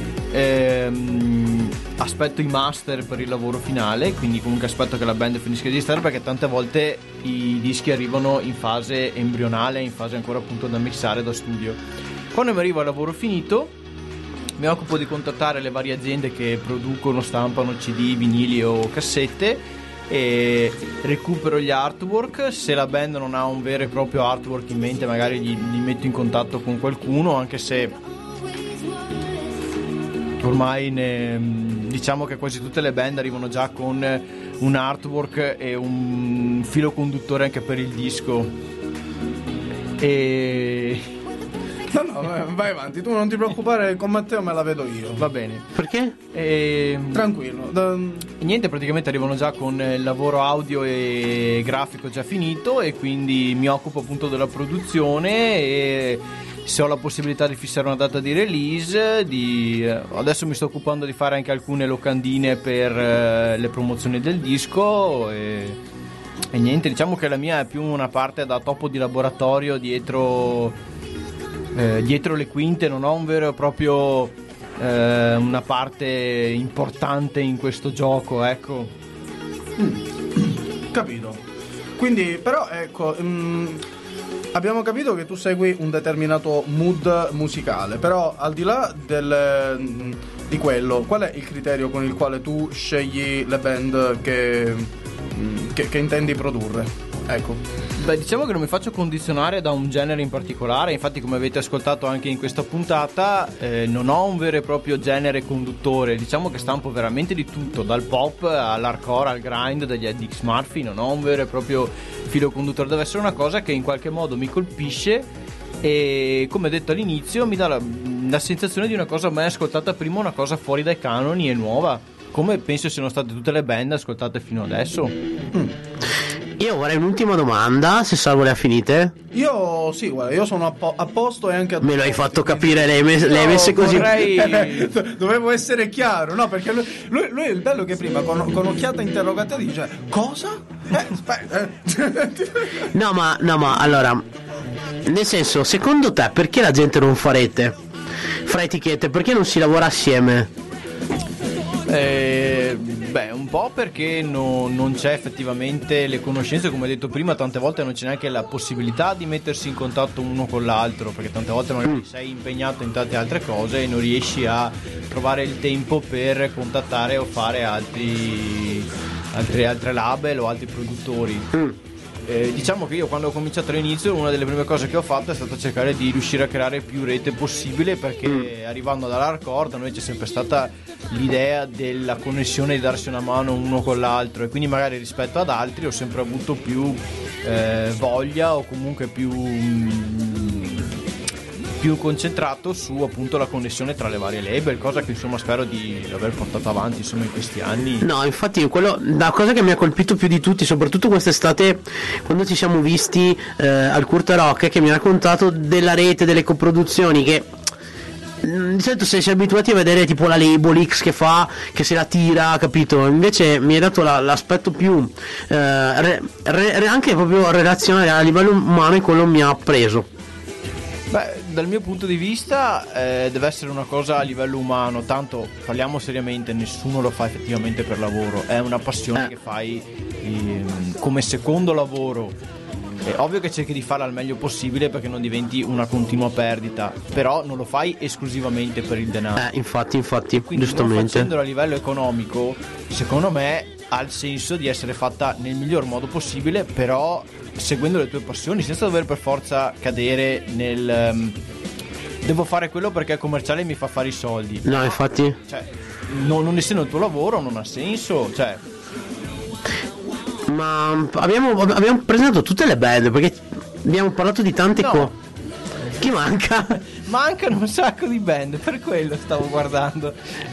S4: aspetto i master per il lavoro finale, quindi comunque aspetto che la band finisca di registrare, perché tante volte i dischi arrivano in fase embrionale, in fase ancora appunto da mixare, da studio. Quando mi arriva il lavoro finito mi occupo di contattare le varie aziende che producono, stampano CD, vinili o cassette, e recupero gli artwork. Se la band non ha un vero e proprio artwork in mente, magari li metto in contatto con qualcuno, anche se ormai diciamo che quasi tutte le band arrivano già con un artwork e un filo conduttore anche per il disco.
S2: No, vai avanti, tu non ti preoccupare, con Matteo me la vedo io.
S4: Va bene.
S2: Perché? Tranquillo.
S4: Niente, praticamente arrivano già con il lavoro audio e grafico già finito, e quindi mi occupo appunto della produzione, e se ho la possibilità di fissare una data di release, adesso mi sto occupando di fare anche alcune locandine per le promozioni del disco, e niente, diciamo che la mia è più una parte da topo di laboratorio dietro le quinte. Non ho un vero e proprio una parte importante in questo gioco, ecco.
S2: Capito. Quindi però ecco, abbiamo capito che tu segui un determinato mood musicale, però al di là di quello, qual è il criterio con il quale tu scegli le band che intendi produrre? Ecco.
S4: Beh, diciamo che non mi faccio condizionare da un genere in particolare, infatti come avete ascoltato anche in questa puntata non ho un vero e proprio genere conduttore, diciamo che stampo veramente di tutto, dal pop all'hardcore al grind, dagli Ed X Murphy, non ho un vero e proprio filo conduttore, deve essere una cosa che in qualche modo mi colpisce e come detto all'inizio mi dà la sensazione di una cosa mai ascoltata prima, una cosa fuori dai canoni e nuova, come penso siano state tutte le band ascoltate fino adesso.
S1: Io vorrei un'ultima domanda, se Salvo le ha finite.
S2: Io sì, guarda, io sono a posto e anche a
S1: Me lo hai fatto capire, le hai messe così.
S2: Dovevo essere chiaro, no? Perché lui è il bello che prima con occhiata interrogata dice cosa? Aspetta.
S1: No, ma allora, nel senso, secondo te perché la gente non fa rete fra etichette? Perché non si lavora assieme?
S4: Beh, un po' perché non c'è effettivamente le conoscenze, come detto prima, tante volte non c'è neanche la possibilità di mettersi in contatto uno con l'altro, perché tante volte magari sei impegnato in tante altre cose e non riesci a trovare il tempo per contattare o fare altre label o altri produttori. Diciamo che io quando ho cominciato all'inizio una delle prime cose che ho fatto è stato cercare di riuscire a creare più rete possibile, perché arrivando dall'hardcore da noi c'è sempre stata l'idea della connessione, di darsi una mano uno con l'altro, e quindi magari rispetto ad altri ho sempre avuto più voglia o comunque più concentrato su appunto la connessione tra le varie label, cosa che insomma spero di aver portato avanti insomma in questi anni.
S1: No, infatti la cosa che mi ha colpito più di tutti, soprattutto quest'estate quando ci siamo visti al Curta Rock, che mi ha raccontato della rete, delle coproduzioni, che di solito si è abituati a vedere tipo la label X che se la tira, capito? Invece mi hai dato l'aspetto più anche proprio relazionale a livello umano, e quello mi ha preso.
S4: Beh, dal mio punto di vista deve essere una cosa a livello umano, tanto parliamo seriamente, nessuno lo fa effettivamente per lavoro, è una passione che fai come secondo lavoro. È ovvio che cerchi di farla al meglio possibile perché non diventi una continua perdita, però non lo fai esclusivamente per il denaro.
S1: Infatti,
S4: quindi
S1: giustamente.
S4: Non facendolo a livello economico, secondo me ha il senso di essere fatta nel miglior modo possibile, però seguendo le tue passioni, senza dover per forza cadere nel devo fare quello perché il commerciale mi fa fare i soldi.
S1: No, infatti.
S4: Cioè, non essendo il tuo lavoro non ha senso, cioè.
S1: Ma abbiamo presentato tutte le band, perché abbiamo parlato di tante cose. Chi manca?
S4: Mancano un sacco di band, per quello stavo guardando.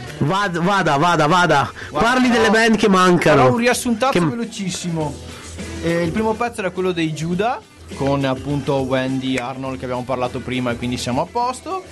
S1: Vada. Parli delle band che mancano.
S4: Farò un riassuntazzo velocissimo. Il primo pezzo era quello dei Judah, con appunto Wendy Arnold che abbiamo parlato prima, e quindi siamo a posto.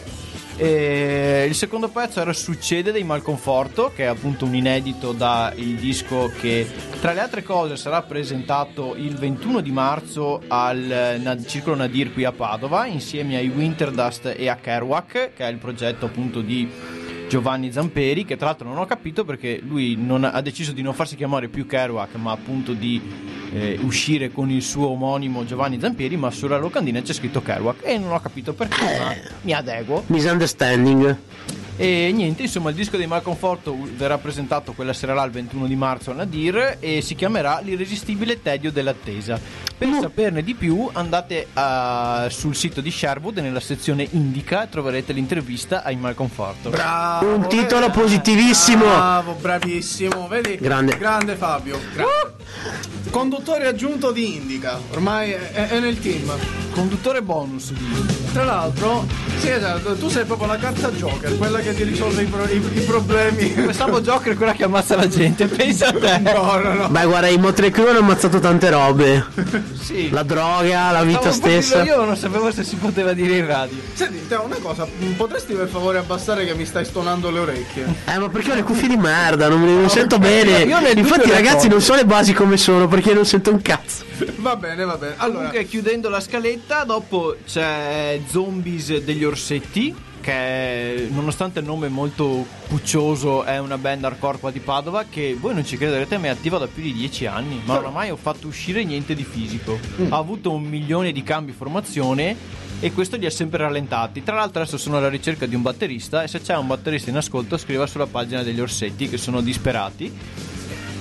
S4: Il secondo pezzo era Succede dei Malconforto, che è appunto un inedito da il disco che tra le altre cose sarà presentato il 21 di marzo al Circolo Nadir qui a Padova, insieme ai Winterdust e a Kerouac, che è il progetto appunto di Giovanni Zamperi, che tra l'altro non ho capito perché lui ha deciso di non farsi chiamare più Kerouac, ma appunto di uscire con il suo omonimo Giovanni Zamperi, ma sulla locandina c'è scritto Kerouac e non ho capito perché, ma mi adeguo.
S1: Misunderstanding.
S4: E niente, insomma, il disco dei Malconforto verrà presentato quella sera là il 21 di marzo al Nadir e si chiamerà L'irresistibile tedio dell'attesa. Per saperne di più andate sul sito di Sherwood e nella sezione Indica troverete l'intervista ai Malconforto.
S2: Bravo,
S1: un titolo positivissimo.
S2: Bravo, bravissimo, vedi? Grande Fabio. Conduttore aggiunto di Indica, ormai è nel team.
S4: Conduttore bonus di.
S2: Tra l'altro, sì, esatto, tu sei proprio la carta Joker, quella che ti risolve i problemi.
S4: Pensavo Joker quella che ammazza la gente, pensa a te.
S2: No.
S1: Beh, guarda, i Motley Crue hanno ammazzato tante robe.
S4: Sì.
S1: La droga, la vita stessa.
S4: Io non sapevo se si poteva dire in radio.
S2: Senti, te una cosa, potresti per favore abbassare che mi stai stonando le orecchie?
S1: Ma perché ho le cuffie di merda, non sento bene. Infatti ragazzi non so le basi come sono, perché non sento un cazzo.
S2: Va bene. Allora,
S4: comunque, chiudendo la scaletta, dopo c'è Zombies degli Orsetti, che nonostante il nome molto puccioso è una band hardcore qua di Padova, che voi non ci crederete ma è attiva da più di 10 anni, ma oramai ho fatto uscire niente di fisico. Ha avuto 1 milione di cambi formazione e questo li ha sempre rallentati. Tra l'altro adesso sono alla ricerca di un batterista, e se c'è un batterista in ascolto scriva sulla pagina degli Orsetti, che sono disperati.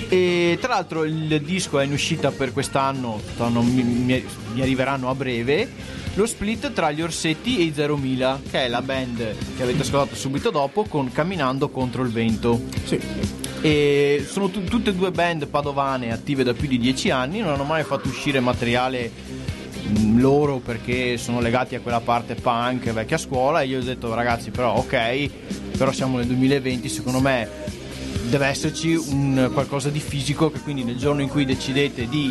S4: E tra l'altro il disco è in uscita per quest'anno, mi arriveranno a breve, lo split tra gli Orsetti e i 0.000, che è la band che avete ascoltato subito dopo con Camminando contro il vento.
S2: Sì.
S4: E sono tutte e due band padovane attive da più di 10 anni, non hanno mai fatto uscire materiale loro perché sono legati a quella parte punk vecchia scuola, e io ho detto ragazzi però ok, però siamo nel 2020, secondo me deve esserci un qualcosa di fisico, che quindi nel giorno in cui decidete di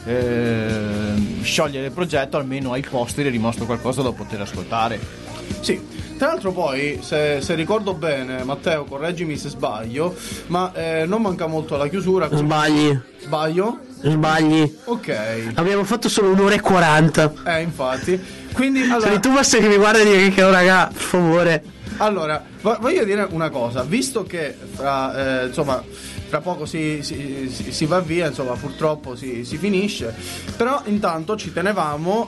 S4: sciogliere il progetto almeno ai posteri è rimasto qualcosa da poter ascoltare.
S2: Sì. Tra l'altro poi, se ricordo bene, Matteo, correggimi se sbaglio, ma non manca molto alla chiusura.
S1: Sbagli.
S2: Sbaglio?
S1: Sbagli.
S2: Ok.
S1: Abbiamo fatto solo 1 ora e 40.
S2: Infatti. Quindi allora...
S1: Se tu basta che mi guarda e dici che raga, per favore.
S2: Allora, voglio dire una cosa, visto che fra poco si va via, insomma, purtroppo si finisce, però intanto ci tenevamo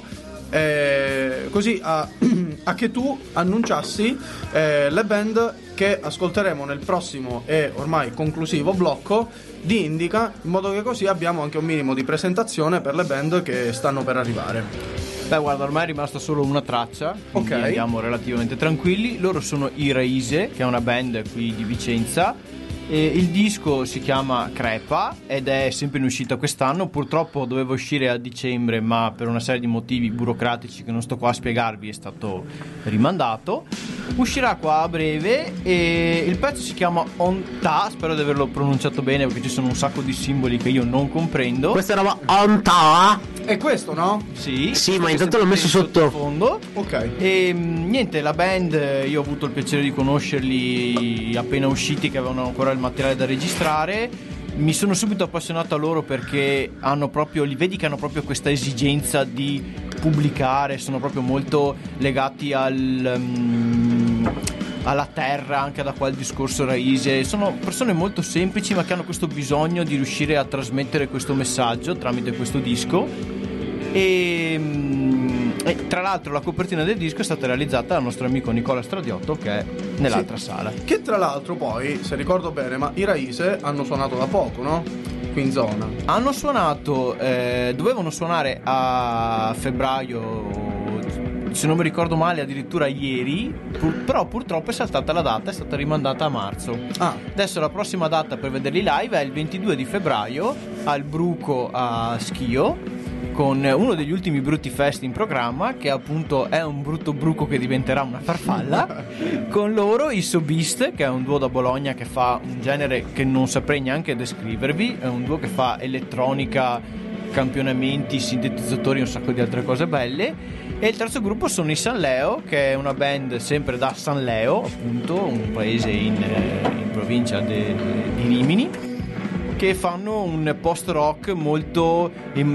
S2: così a che tu annunciassi le band che ascolteremo nel prossimo e ormai conclusivo blocco di Indica, in modo che così abbiamo anche un minimo di presentazione per le band che stanno per arrivare.
S4: Beh, guarda, ormai è rimasta solo una traccia, quindi andiamo relativamente tranquilli. Loro sono i Raise, che è una band qui di Vicenza. E il disco si chiama Crepa ed è sempre in uscita quest'anno. Purtroppo doveva uscire a dicembre, ma per una serie di motivi burocratici che non sto qua a spiegarvi è stato rimandato. Uscirà qua a breve e il pezzo si chiama Onta, spero di averlo pronunciato bene perché ci sono un sacco di simboli che io non comprendo.
S1: Questa roba Onta
S2: è questo, no?
S4: Sì,
S1: ma intanto l'ho messo sotto
S4: fondo.
S2: Ok.
S4: E niente, la band, io ho avuto il piacere di conoscerli appena usciti, che avevano ancora il materiale da registrare. Mi sono subito appassionato a loro perché hanno proprio, li vedi che hanno proprio questa esigenza di pubblicare, sono proprio molto legati alla terra, anche da qua il discorso Raise. Sono persone molto semplici ma che hanno questo bisogno di riuscire a trasmettere questo messaggio tramite questo disco. E tra l'altro la copertina del disco è stata realizzata dal nostro amico Nicola Stradiotto, che è nell'altra sala.
S2: Che tra l'altro poi, se ricordo bene, ma i Raise hanno suonato da poco, no? Qui in zona.
S4: Hanno suonato, dovevano suonare a febbraio, se non mi ricordo male addirittura ieri, però purtroppo è saltata la data, è stata rimandata a marzo. Adesso la prossima data per vederli live è il 22 di febbraio al Bruco a Schio, con uno degli ultimi brutti fest in programma, che appunto è un brutto bruco che diventerà una farfalla. Con loro i Sobist, che è un duo da Bologna che fa un genere che non saprei neanche descrivervi, è un duo che fa elettronica, campionamenti, sintetizzatori e un sacco di altre cose belle. E il terzo gruppo sono i San Leo, che è una band sempre da San Leo, appunto un paese in provincia di Rimini, che fanno un post rock molto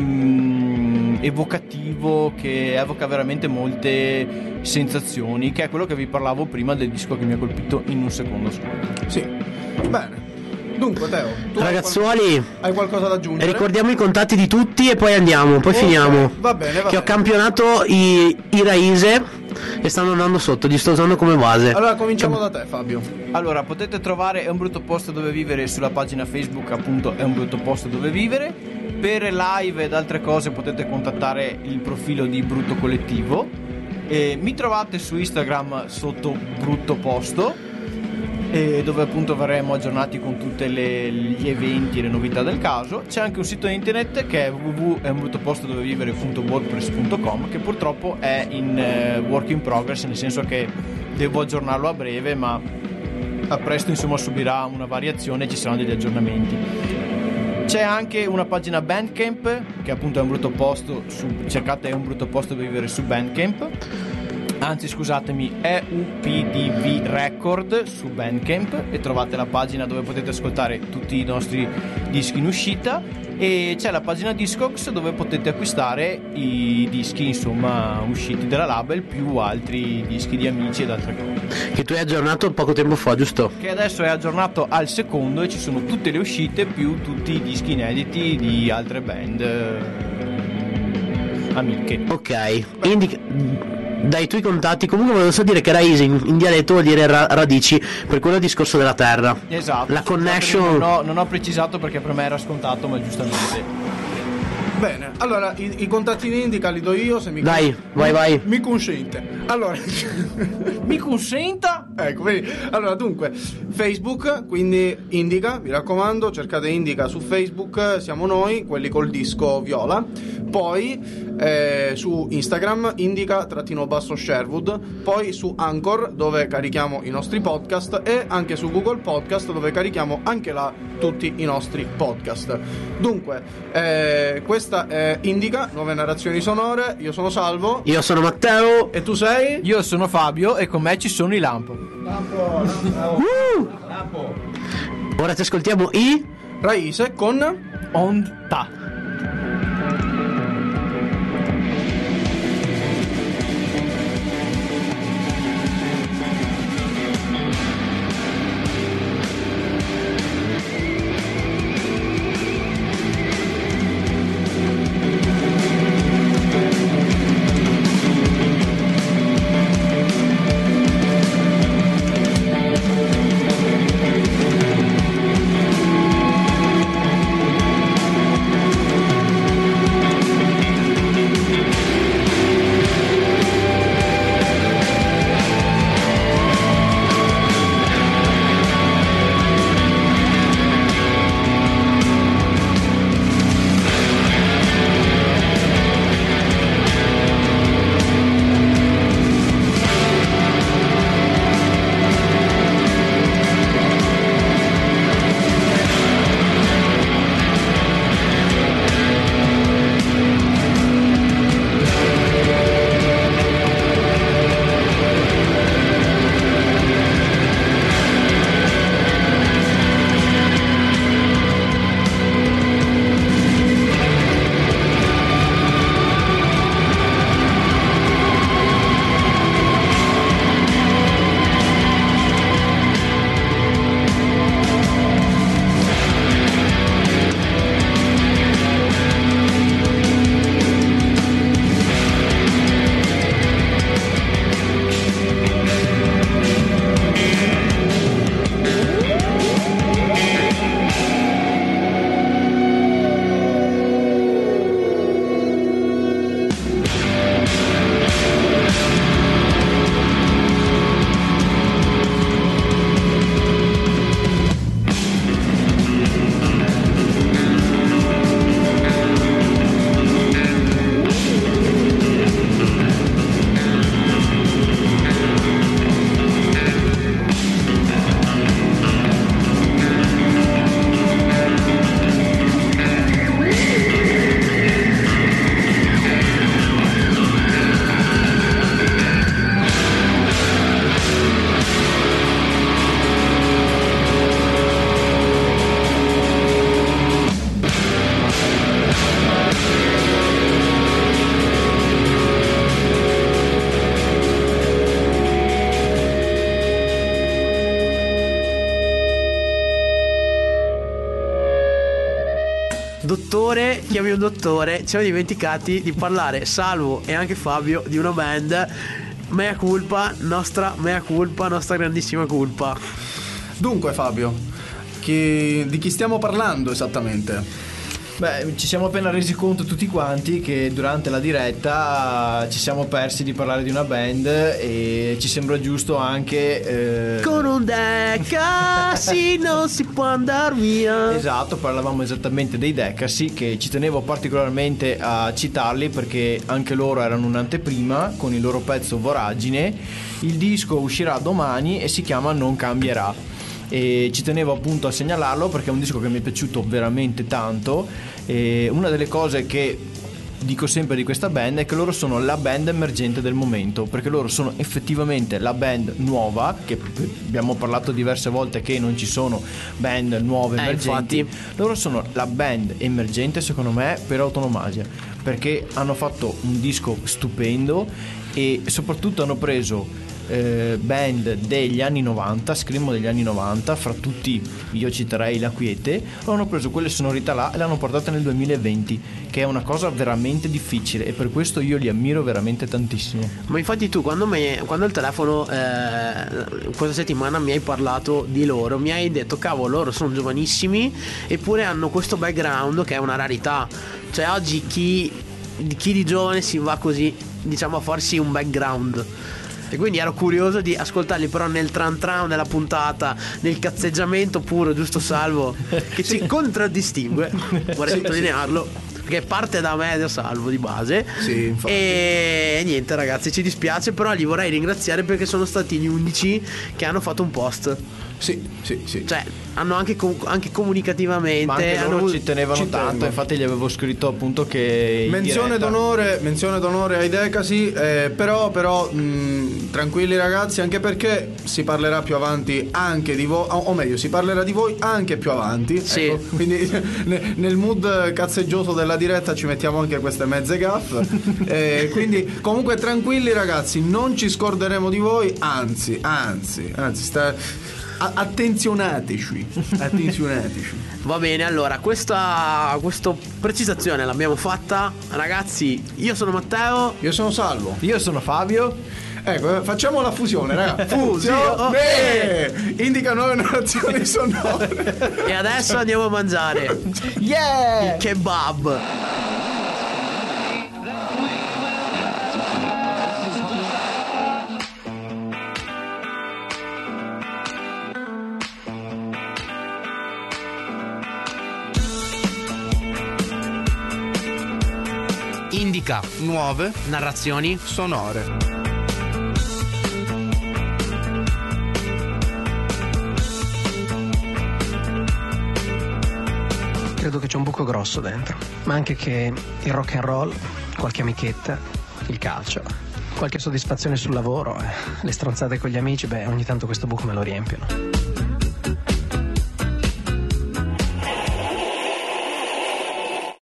S4: evocativo, che evoca veramente molte sensazioni, che è quello che vi parlavo prima del disco che mi ha colpito in un secondo ascolto.
S2: Sì, bene. Dunque Teo, tu
S1: ragazzuoli,
S2: hai qualcosa da aggiungere?
S1: Ricordiamo i contatti di tutti e poi andiamo, poi finiamo.
S2: Va bene,
S1: che ho campionato i Raise e stanno andando sotto, li sto usando come base.
S2: Allora cominciamo da te, Fabio.
S4: Allora, potete trovare È un brutto posto dove vivere sulla pagina Facebook, appunto È un brutto posto dove vivere. Per live ed altre cose potete contattare il profilo di Brutto Collettivo. Mi trovate su Instagram sotto Brutto Posto, dove appunto verremo aggiornati con tutti gli eventi e le novità del caso. C'è anche un sito internet che è www.eunbruttopostodovevivere.wordpress.com, che purtroppo è in work in progress, nel senso che devo aggiornarlo a breve, ma a presto insomma subirà una variazione e ci saranno degli aggiornamenti. C'è anche una pagina Bandcamp, che appunto è un brutto posto, cercate È un brutto posto dove vivere su Bandcamp. Anzi, scusatemi, è UPDV Record su Bandcamp, e trovate la pagina dove potete ascoltare tutti i nostri dischi in uscita. E c'è la pagina Discogs, dove potete acquistare i dischi insomma usciti dalla label, più altri dischi di amici ed altre cose.
S1: Che tu hai aggiornato poco tempo fa, giusto?
S4: Che adesso è aggiornato al secondo e ci sono tutte le uscite più tutti i dischi inediti di altre band amiche.
S1: Ok, Dai tuoi contatti, comunque volevo solo dire che Raisi in dialetto vuol dire radici, per quello discorso della terra.
S4: Esatto.
S1: La connection.
S4: Non ho precisato perché per me era scontato, ma giustamente.
S2: Bene, allora i contatti di Indica li do io se mi
S1: Dai, vai.
S2: Mi consente. Allora,
S4: mi consenta?
S2: Ecco, vedi. Allora, dunque, Facebook, quindi Indica, mi raccomando, cercate Indica su Facebook, siamo noi, quelli col disco viola. Poi su Instagram Indica_Sherwood, poi su Anchor dove carichiamo i nostri podcast e anche su Google Podcast dove carichiamo anche là tutti i nostri podcast. Dunque, questa è Indica, nuove narrazioni sonore. Io sono Salvo.
S1: Io sono Matteo.
S2: E tu sei?
S4: Io sono Fabio e con me ci sono i Lampo.
S2: Lampo.
S1: Ora ti ascoltiamo i
S2: Raise con
S4: Onda.
S1: Dottore, chiami un dottore. Ci siamo dimenticati di parlare, Salvo e anche Fabio, di una band. Mea culpa, nostra grandissima colpa.
S2: Dunque Fabio, di chi stiamo parlando esattamente?
S4: Beh, ci siamo appena resi conto tutti quanti che durante la diretta ci siamo persi di parlare di una band e ci sembra giusto anche
S1: con un Decasi non si può andare via.
S4: Esatto, parlavamo esattamente dei Decasi, che ci tenevo particolarmente a citarli perché anche loro erano un'anteprima con il loro pezzo Voragine. Il disco uscirà domani e si chiama Non cambierà. E ci tenevo appunto a segnalarlo perché è un disco che mi è piaciuto veramente tanto. E una delle cose che dico sempre di questa band è che loro sono la band emergente del momento, perché loro sono effettivamente la band nuova, che abbiamo parlato diverse volte che non ci sono band nuove emergenti.
S1: Infatti.
S4: Loro sono la band emergente secondo me per autonomasia, perché hanno fatto un disco stupendo e soprattutto hanno preso band degli anni 90, screamo degli anni 90, fra tutti io citerei La Quiete. Hanno preso quelle sonorità là e le hanno portate nel 2020, che è una cosa veramente difficile, e per questo io li ammiro veramente tantissimo.
S1: Ma infatti tu quando al telefono questa settimana mi hai parlato di loro, mi hai detto cavolo, loro sono giovanissimi eppure hanno questo background che è una rarità. Cioè oggi chi di giovane si va così, diciamo, a farsi un background, e quindi ero curioso di ascoltarli, però nel tran tran della puntata, nel cazzeggiamento puro, giusto Salvo, che ci contraddistingue, vorrei sottolinearlo, perché parte da me Salvo di base.
S2: Sì, infatti.
S1: E niente ragazzi, ci dispiace, però li vorrei ringraziare perché sono stati gli 11 che hanno fatto un post.
S2: Sì.
S1: Cioè hanno anche comunicativamente,
S4: ma anche loro
S1: hanno,
S4: ci tenevano tanto, infatti gli avevo scritto appunto che
S2: menzione d'onore ai Decasi, però tranquilli ragazzi, anche perché si parlerà più avanti anche di voi, o meglio si parlerà di voi anche più avanti,
S1: sì.
S2: Ecco, quindi nel mood cazzeggioso della diretta ci mettiamo anche queste mezze gaffe, quindi comunque tranquilli ragazzi, non ci scorderemo di voi, anzi attenzionateci.
S1: Va bene, allora questa precisazione l'abbiamo fatta, ragazzi. Io sono Matteo.
S2: Io sono Salvo.
S4: Io sono Fabio.
S2: Ecco, facciamo la fusione, raga. Fusione! Indica nuove narrazioni sonore.
S1: E adesso andiamo a mangiare.
S4: Yeah!
S1: Il kebab. Indica
S2: nuove
S1: narrazioni
S2: sonore.
S3: Credo che c'è un buco grosso dentro, ma anche che il rock and roll, qualche amichetta, il calcio, qualche soddisfazione sul lavoro, le stronzate con gli amici, ogni tanto questo buco me lo riempiono.